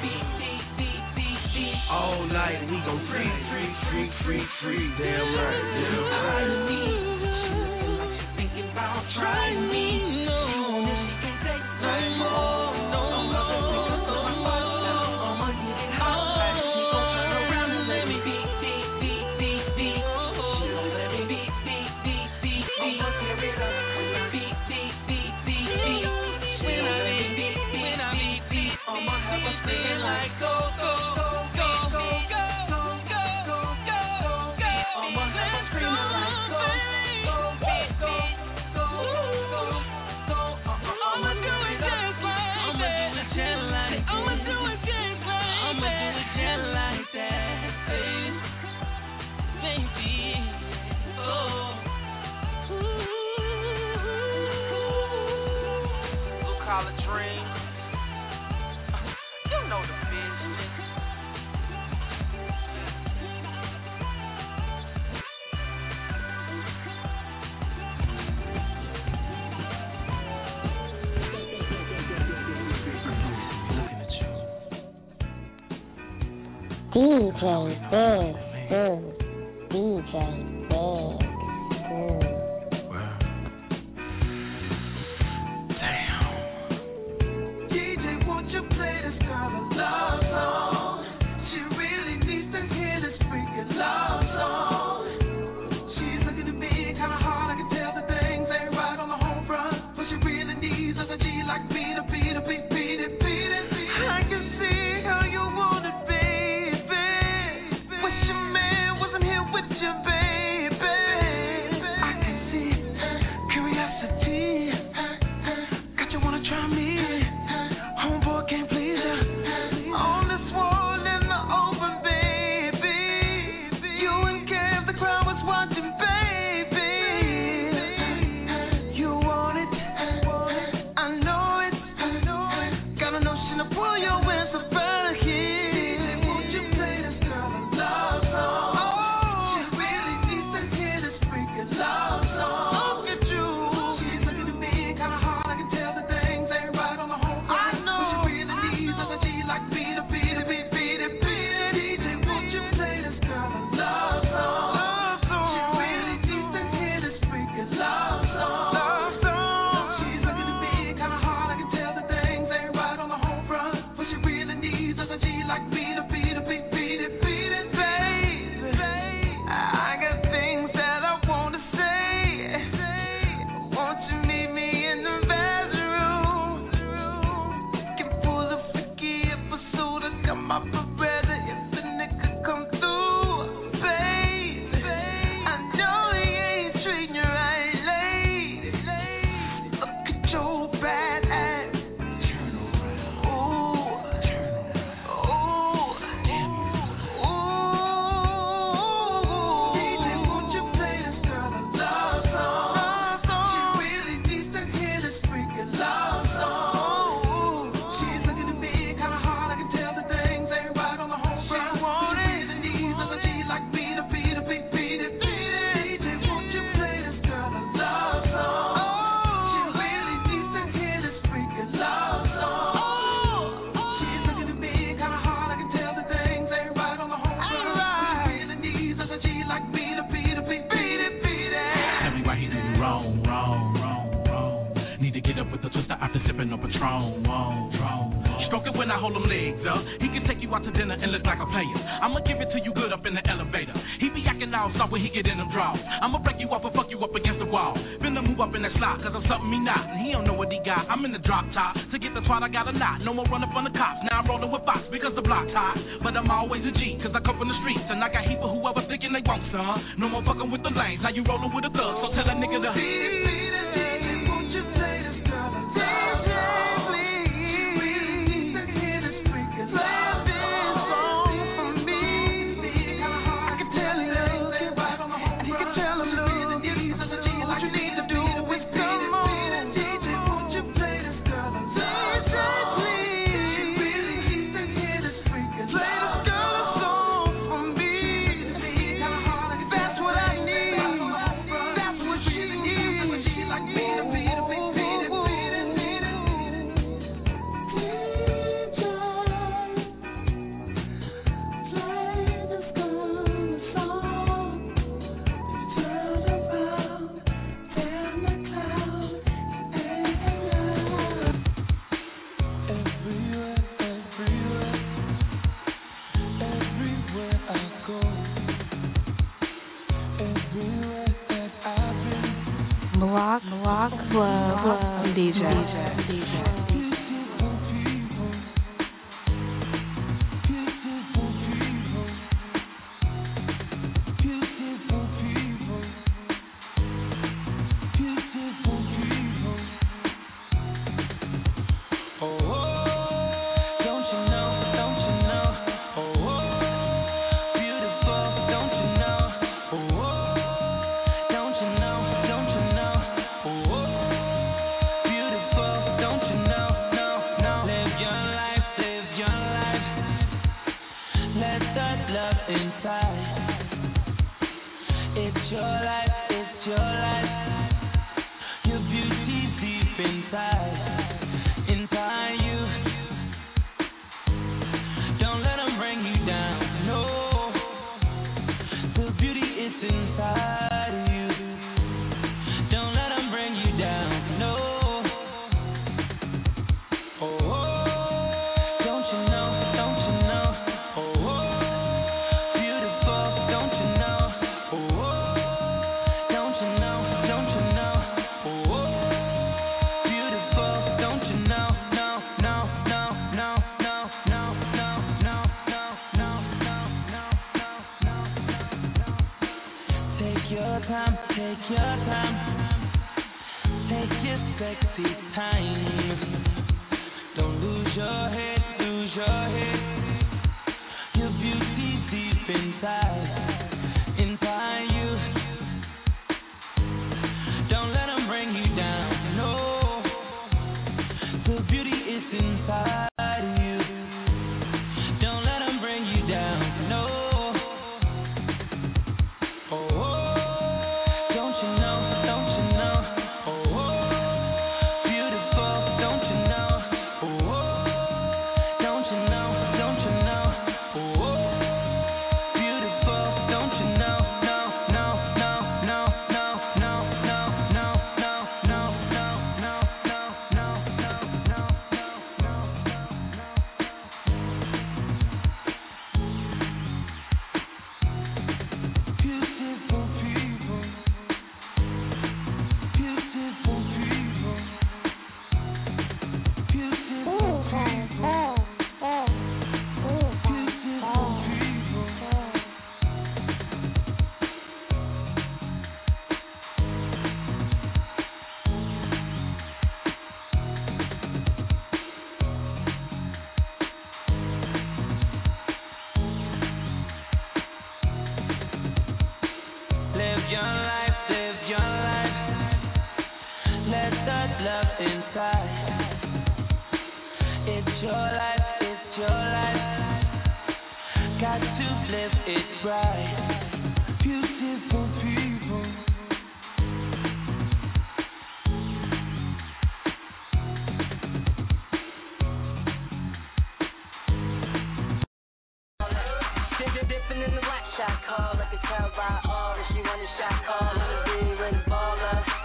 all night we gon' free. Damn right, damn right. She looking like she's thinking about trying me. She want it, she can't take no more. I'ma get it hot. She gon' turn around and let me be. She gon' let me be. I'ma tear it up when I be. I'ma have a feeling like go. I'ma have a feeling like go. I'ma do it just like that. I'ma do it just like that. Baby. Blue collar dream. You know the business. DJ Big, DJ Big. DJ, won't you play this kind of love song? She really needs to hear this freaking love song. She's looking at me kinda hard, I can tell the things ain't right on the home front. But she really needs a G like me to beat it. I can see how you want it, baby. Wish your man wasn't here with you, baby. wrong. Need to get up with the twister after sipping on Patron. Stroke it when I hold them legs up. He can take you out to dinner and look like a player. I'ma give it to you good up in the elevator. He be acting all soft when he get in them draws. I'ma break you up and fuck you up against the wall. Finna move up in that slot, cause I'm something he not. And he don't know what he got. I'm in the drop top. To get the twat, I got a knot. No more running from the cops. Now I'm rolling with Fox because the block's hot. But I'm always a G, cause I come from the streets. And I got heap of whoever thinking they want some. No more fucking with the lanes. Now you rolling with a thug. So tell that nigga to won't you play this girl a Block Club DJ. Dipping in the rock shot call, like a tell by all. If she want a shot call, let me be with the baller.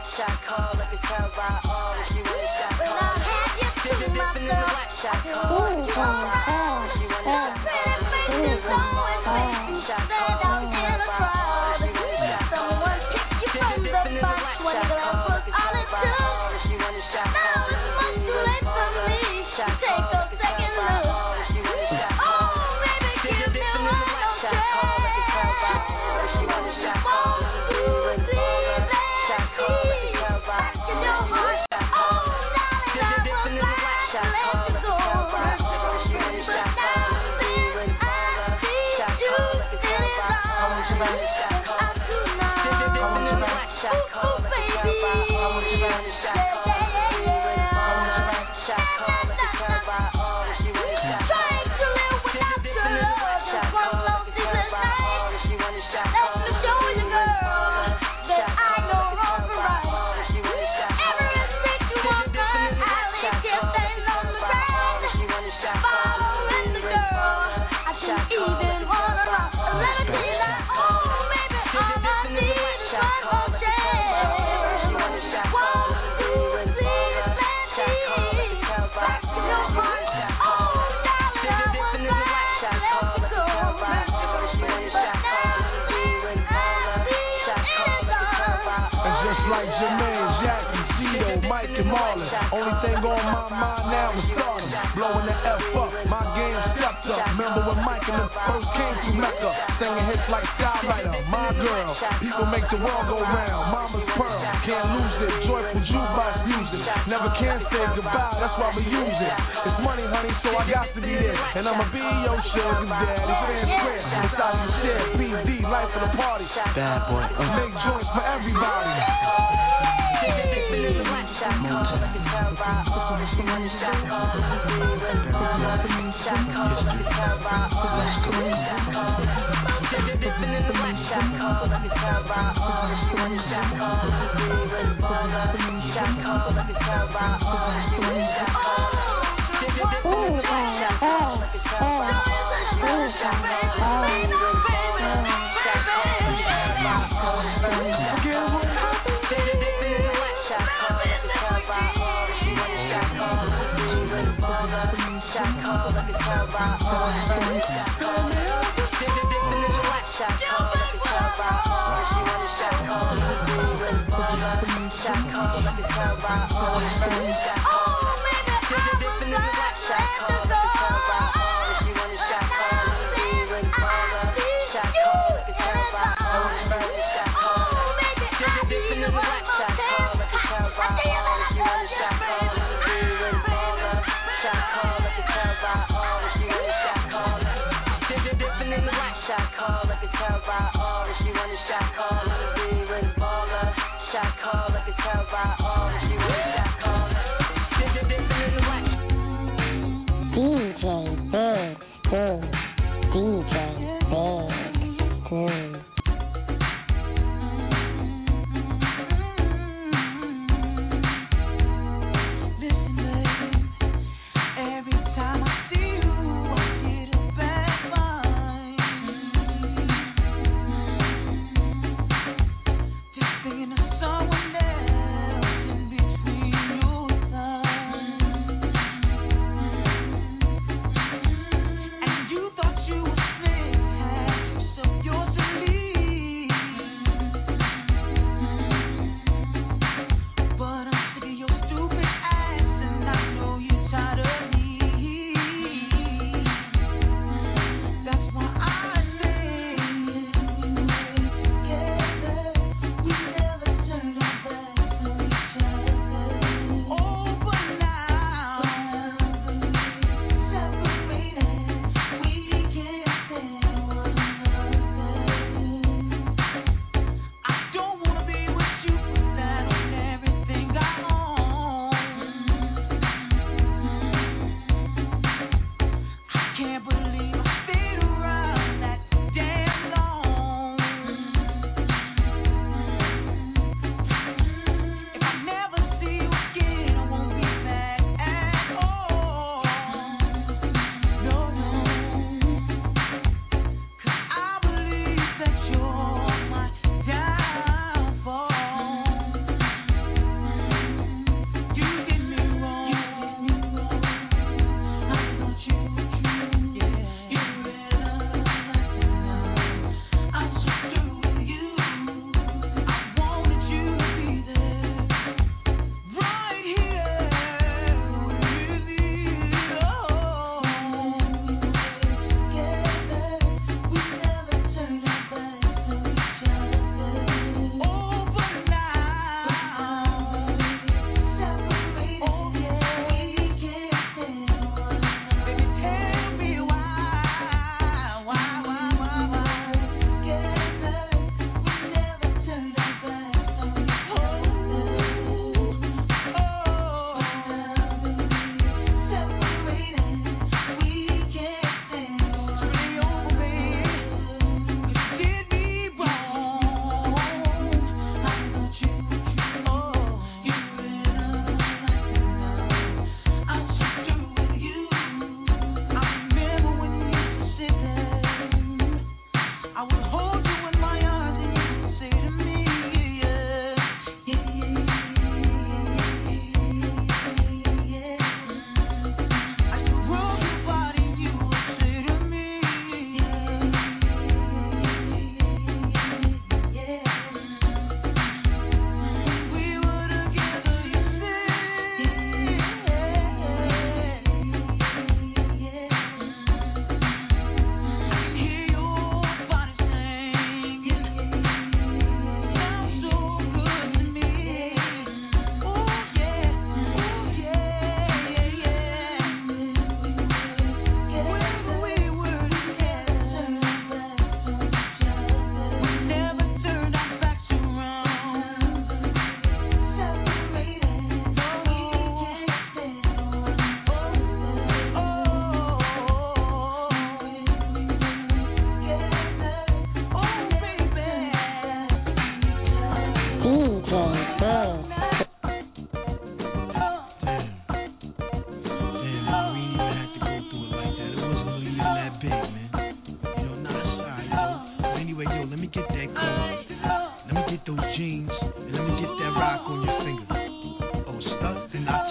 Only thing on my mind now is stardom. Blowing the F up, my game stepped up. Remember when Mike and them first came to Mecca, singing hits like Skylighter, My Girl. People make the world go round. Mama's Pearl, can't lose it. Joyful jukebox music, never can say goodbye. That's why we use it. It's money, honey, so I got to be there. And I'ma be your sugar daddy. Fair and square, it's how you share. PD, life of the party. Bad boy. Make joints for everybody.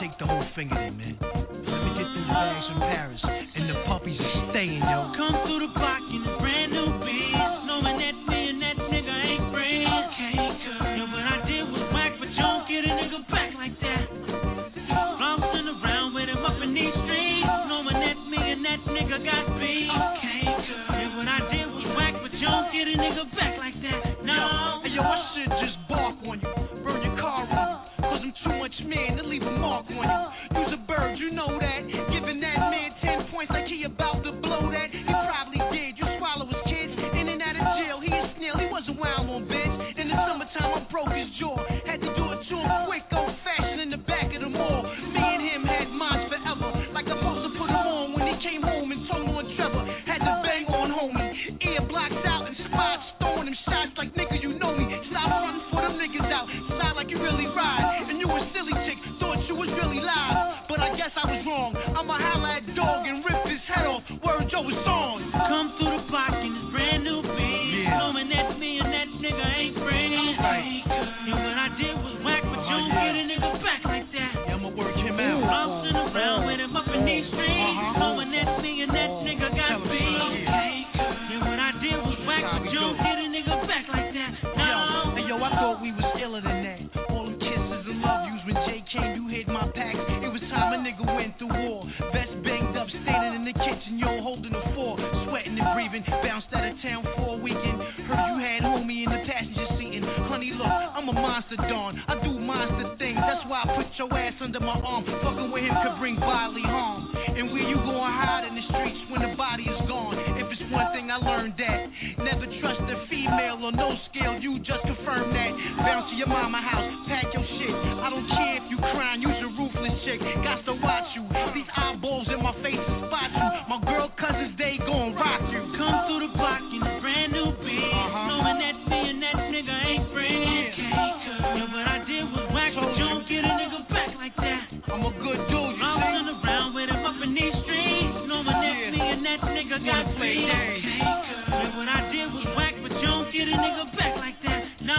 take the whole finger then, man. Let me get these bags from Paris, and the puppies are staying, yo. Come through the block in a brand new Benz, knowing that me and that nigga ain't friends. Okay, girl. Yeah, what I did was whack, but you don't get a nigga back like that. Bouncing around with him up in these streets, knowing that me and that nigga got beef. Okay, girl. Yeah, what I did was whack, but you don't get a nigga back like that. No. Hey, yo, I should just bark on you, burn your car on you, cause I'm too much man to leave a mark on you. You's a bird, you know that. Giving that man 10 points like he about to blow that. He probably did. You swallow his kids in and out of jail. He a snail, he wasn't wild on bench. In the summertime, I broke his jaw. Had to do it to him quick, old fashioned in the back of the mall. Me and him had minds forever, like I'm supposed to put him on when he came home and told on Trevor. Had to bang on homie, ear blocks out and spots, throwing him shots like nigga, you know me. Stop running for them niggas out, sound like you really ride. And you a silly chick, thought you was really live, but I guess I was wrong. I'ma holla at dog and rip his head off. Word Joe is on. Come through the block in this brand new Benz, knowing that me and that nigga ain't friends. Right. And what I did was whack, but you don't get a nigga back like that. Yeah, I'ma work him out. Bouncing around with him up in these streets, knowing that me and that nigga got beef. And what I did was whack, but you don't get a nigga back like that. No. Hey yo, I thought we was iller than that. All them kisses and love yous when Jay came, you hit my packs. It was time a nigga went through war. Vest banged up, standing in the kitchen, yo, holding the four, sweating and breathing. Bounced out of town for a weekend. Heard you had homie in the passenger seat. And honey, look, I'm a monster, Dawn. I do monster things. That's why I put your ass under my arm. Fucking with him could bring bodily harm. And where you gonna hide in the streets when the body is gone? If it's one thing I learned that never trust a female or no scale, you just confirm that. Bounce to your mama house, pack your shit. I don't care if you crying, you's a ruthless chick. Got to watch you. These eyeballs in my face spot you. My girl cousins, they gon' rock you. Come through the block in a brand new Benz, knowing that me and that nigga ain't friends. Yeah, what I did was whack, but you don't get a nigga back like that. I'm a good dude, you see? Bouncing around with him up in these streets, knowing that me and that nigga got beef. Yeah, what I did was whack, but you don't get a nigga back like that. No.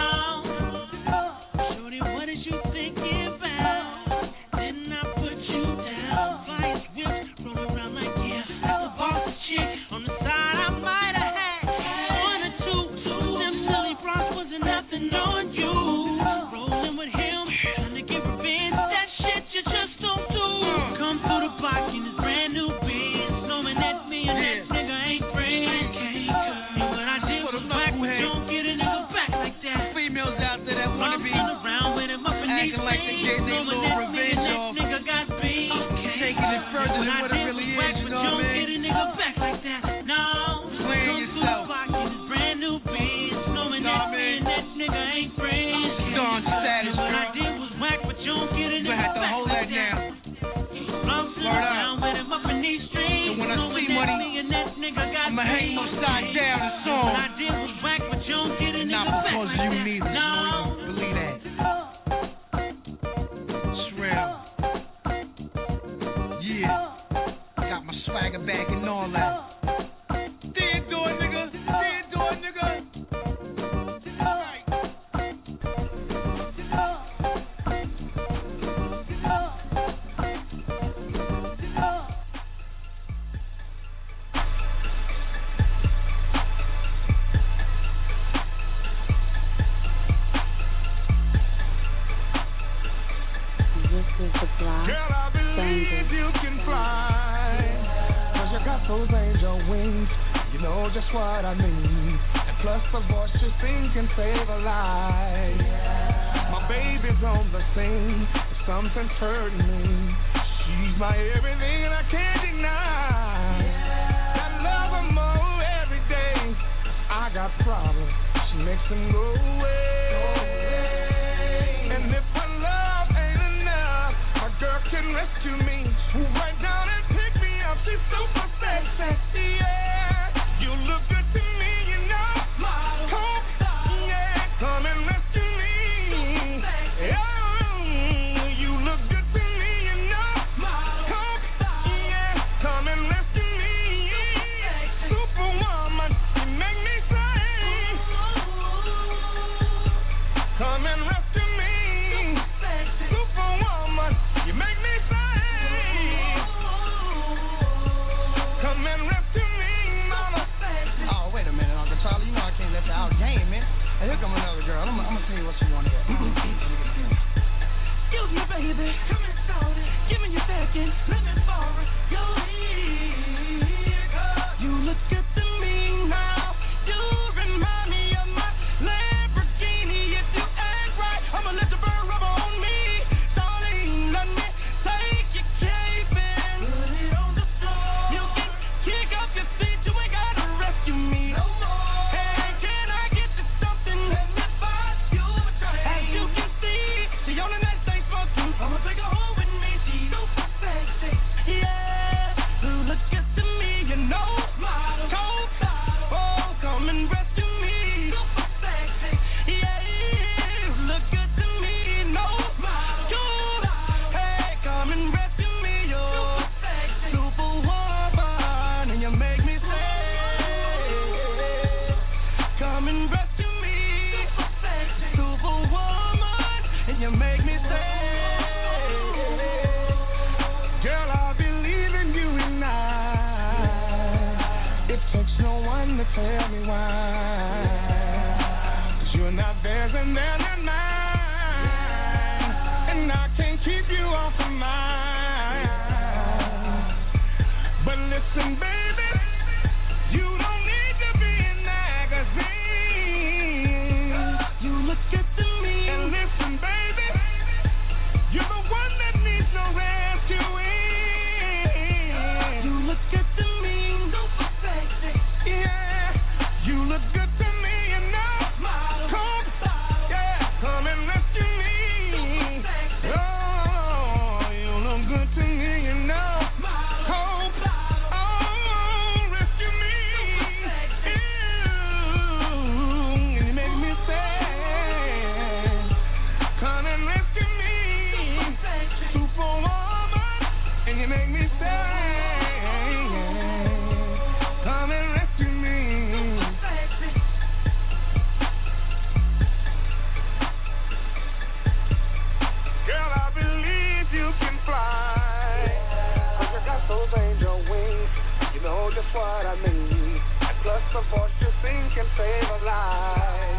Shorty, what is you thinking about? Didn't I put you down? Flyers, whips, roll around like yeah, that's a boss chick. On the side, I might have had one or two. Them silly bras wasn't nothing on you. Rolling with him, trying to get revenge. That shit you just don't do. Come through the block in this brand new Benz, knowing that me and that nigga ain't friends. And what I did was whack, but you don't get a nigga back like that. Females out there that wanna be around with him up in these acting like they get their little revenge off, nigga got beef. taking it further than what it really is, you know what I mean? Get a nigga back like that. No. Playing yourself. Brand new Benz, knowing that me and that nigga ain't friends. Dawn status, what girl. I did was whack, but you don't get a nigga have to back hold like that down. Bouncing around with him up in these streets, And when I knowing see that money, me and that nigga got I'ma hang beef. upside down and so What on. I did was whack, but you don't get a nigga Not back because like you that. neither. No. You don't even believe that. It's real. Yeah. Got my swagger back and all that. Did do it, nigga. Did do it, nigga. Right. This is the block. Girl, I believe you can fly. Cause you got those angel wings. You know just what I mean. And plus the voice you sing can save a life. My baby's on the scene. Something's hurting me. She's my everything and I can't deny. I love her more every day. I got problems. She makes them go away. And if her love ain't enough, a girl can rescue me. Move right down and pick me up. She's super sexy, yeah. You look good to me, you know. Come, yeah, come and rescue me. Yeah, you look good to me, you know. Come, yeah, come and rescue me. Superwoman, you make me say. Come baby. Come and start it. Give me your second. Let me borrow your ear. You look good to me now. You remind me of my Lamborghini. If you act right, I'ma let the bird rub on me. Darling, let me take your cape and put it on the floor. You can kick up your feet, you ain't gotta rescue me no more. Hey, can I get you something? Let me buy you a drink. As you can see, the only nice thing for two, I'ma take her home with me. She's super sexy, yeah. You look good to me, you know. Model, cold bottle, oh, come and rescue me. Super sexy, yeah. You look good to me, no. Model, cold bottle, hey, come and rescue me, yo. Super sexy, superwoman, and you make me say, come and rescue me. Super sexy, superwoman, and you make me say, girl, I believe in you and it takes no one to tell me why. 'Cause you're not theirs and they're not mine. And I can't keep you off of mine. But listen, baby, you don't need to be in magazines. You look good to me. And listen, baby, you're the one that needs no rescuing. You look good to me. Super sexy. Yeah. You look good to me, you know. Model. Come, yeah. Come and rescue me. Super sexy. Oh, you look good to me, you know. Model. Come, oh, rescue me. Super sexy. And you make me sad. Come and rescue me. Super sexy. Superwoman. And you make me sad. Come and rescue me. Girl, I believe you can fly. 'Cause you got those angel wings. You know just what I mean. And plus the voice you sing can save a life.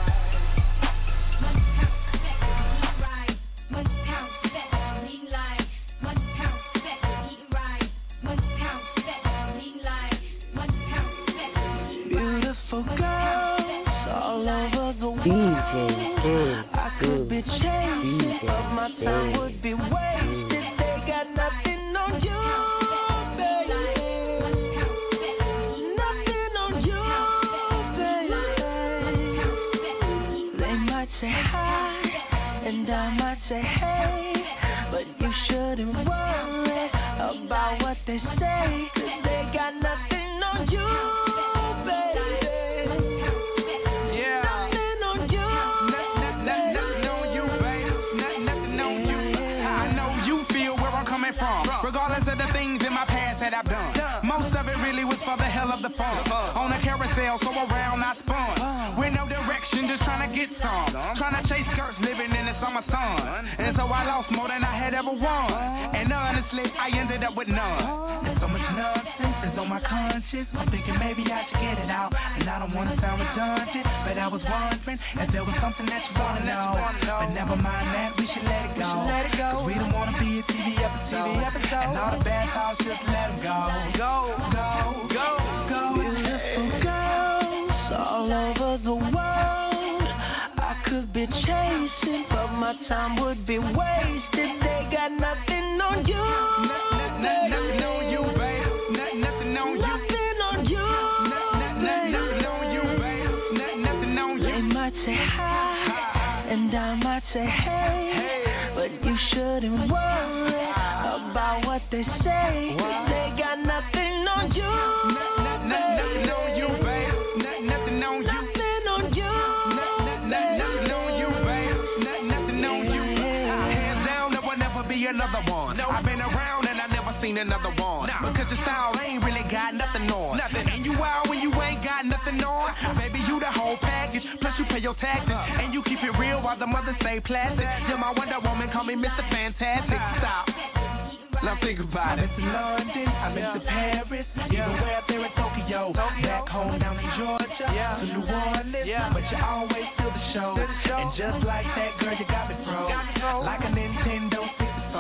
Beautiful girls all over the world. I could be chasing, but my time would be wasted. They got nothing on you, baby. Nothing on you, baby. They might say hi, and I might say hey, but you shouldn't worry about what they say, 'cause they got nothing on you. Regardless of the things in my past that I've done, most of it really was for the hell of the fun. On a carousel, so around I spun, with no direction, just trying to get some. Trying to chase skirts, living in the summer sun. And so I lost more than I had ever won. And honestly, I ended up with none. There's so much nonsense is on my conscience. I'm thinking maybe I should get it out. And I don't want to sound redundant, but I was wondering if there was something that you want to know. But never mind that, we should let it go. 'Cause we don't want to be a TV episode. And all the bad thoughts, just let them go. Go, go, go, go. Beautiful girls all over the world. I could be chasing, but my time would be wasted. They got nothing on you. Nothing on you, babe. Nothing on you. Nothing on you. Nothing on you, babe. Nothing on you. They might say hi, and I might say hey, but you shouldn't worry about what they say, 'cause they got nothing on you. Nothing on you, babe. Nothing on you. Nothing on you. Nothing on you, babe. Nothing on you. Hands down, there will never be another one. I've been around and I never seen another one. Because your style ain't really got nothing on. And you out when you ain't got nothing on. Baby, you the whole package. Plus you pay your taxes. And you keep it real while the mothers stay plastic. You're my Wonder Woman, call me Mr. Fantastic. Stop. Now think about it. I've been to London, I've been to Paris, even way up there in Tokyo. Back home down in Georgia, to New Orleans, but you always steal the show. And just like that, girl, you got me froze. Like a Nintendo 64.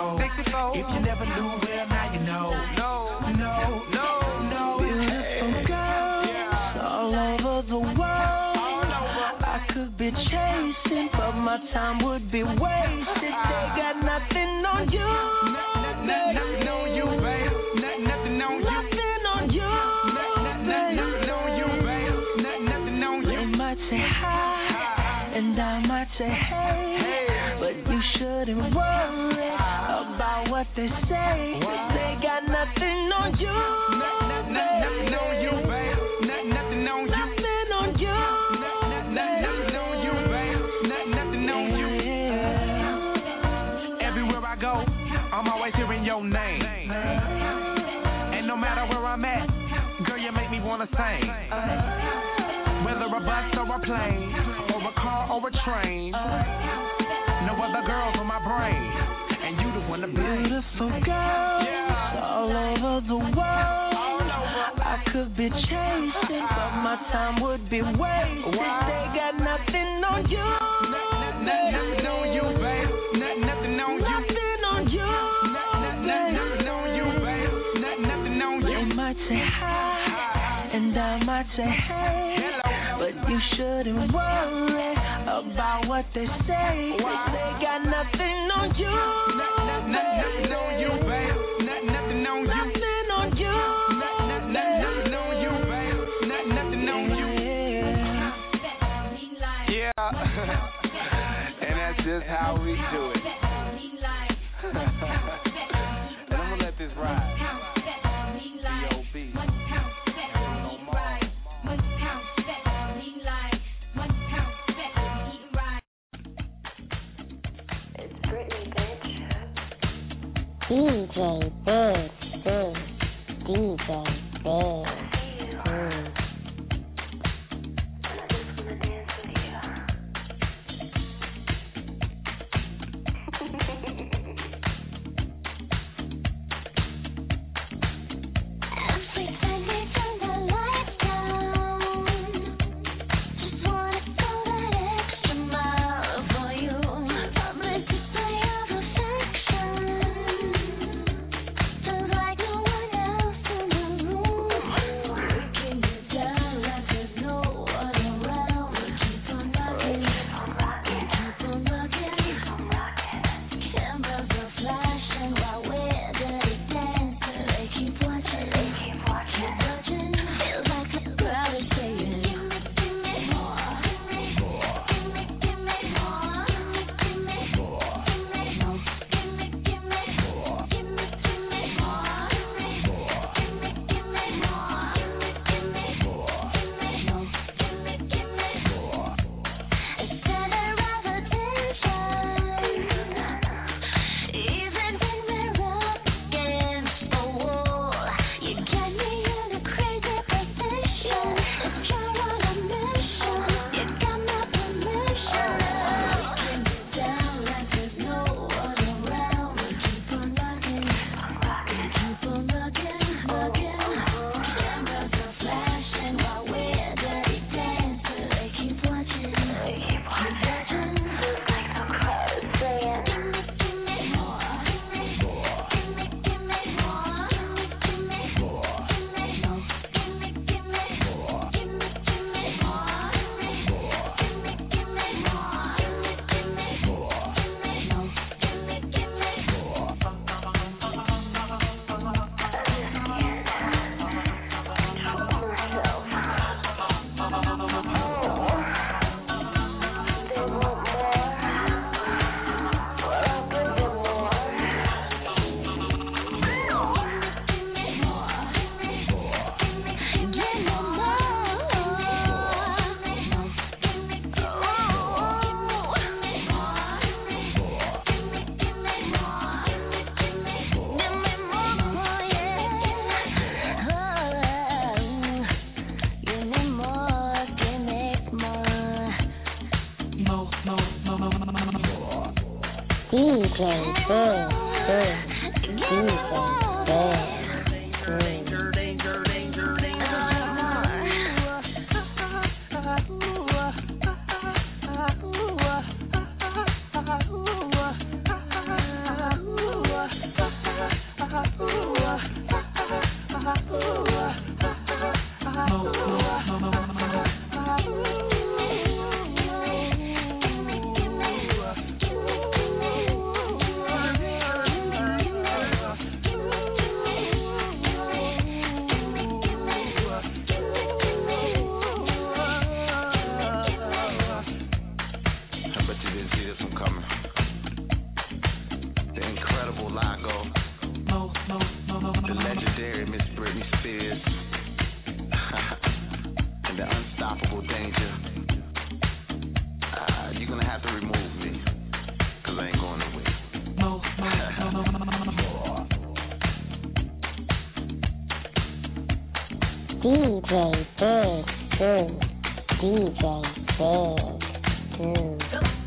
time would be wasted. They got nothing on you. Nothing on you, babe. Nothing on you. Nothing on you. Nothing on you, babe. Nothing on you. They might say hi, and I might say hey, but you shouldn't worry about what they say. They got nothing on you. Nothing on you, babe. Nothing on you. Nothing on you. Nothing on you, babe. Nothing on you. Everywhere I go, I'm always hearing your name. And no matter where I'm at, girl, you make me wanna sing. Whether a bus or a plane, or a car or a train, no other girls on my brain, and you the one to blame. Beautiful girls all over the world. I could be chasing, but my time would be wasted. They got nothing on you. Nothing on you, babe. Nothing on you. Nothing on you. Nothing on you, babe. Nothing on you. They might say hi, and I might say hey, but you shouldn't worry about what they say. They got nothing on you. Nothing on you, babe. Nothing on you. Nothing on you. Nothing on you, babe. Nothing on you. Yeah. And that's just how we do it. And I'm gonna let this ride. B.O.B. No more. DJ Big, DJ Big. incredible Lago, the legendary Miss Britney Spears, and the unstoppable Danger. You're gonna have to remove me, cause I ain't going nowhere. DJ Big Drew, DJ Big Drew.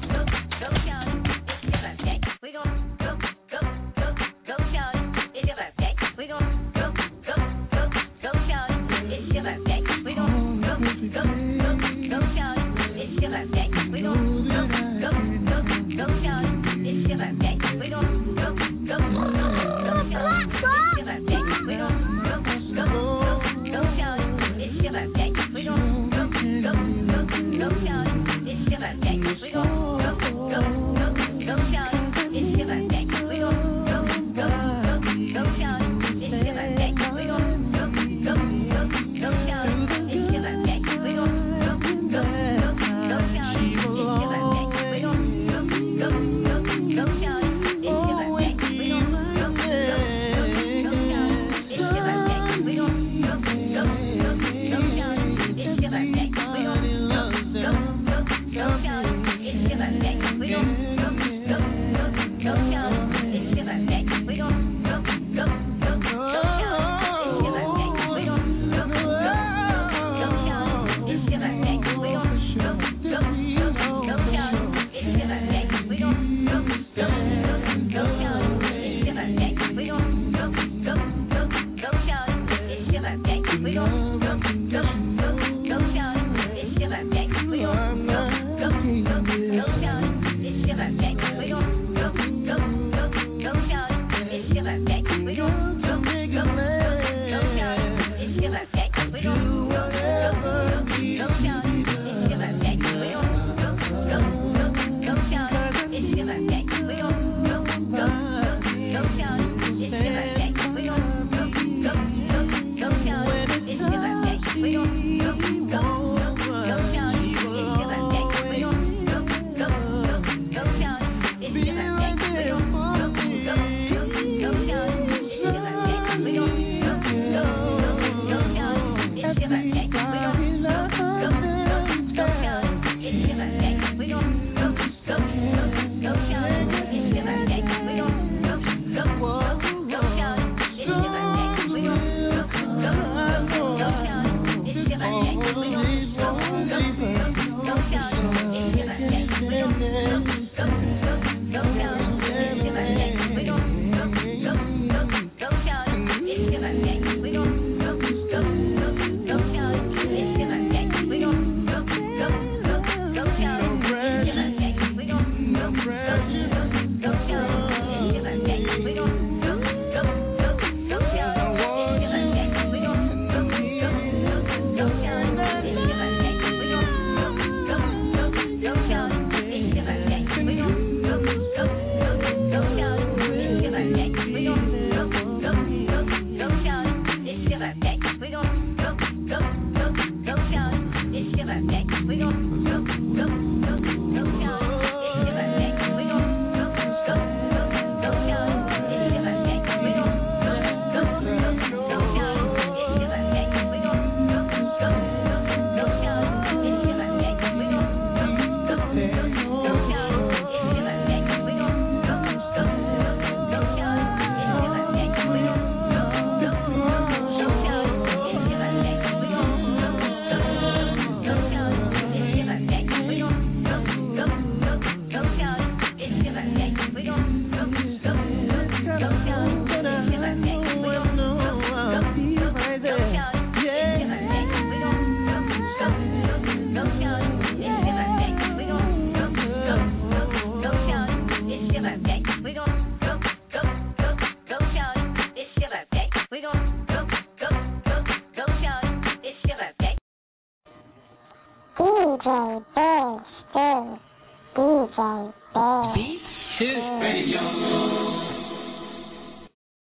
DJ Big Drew, DJ Big Drew.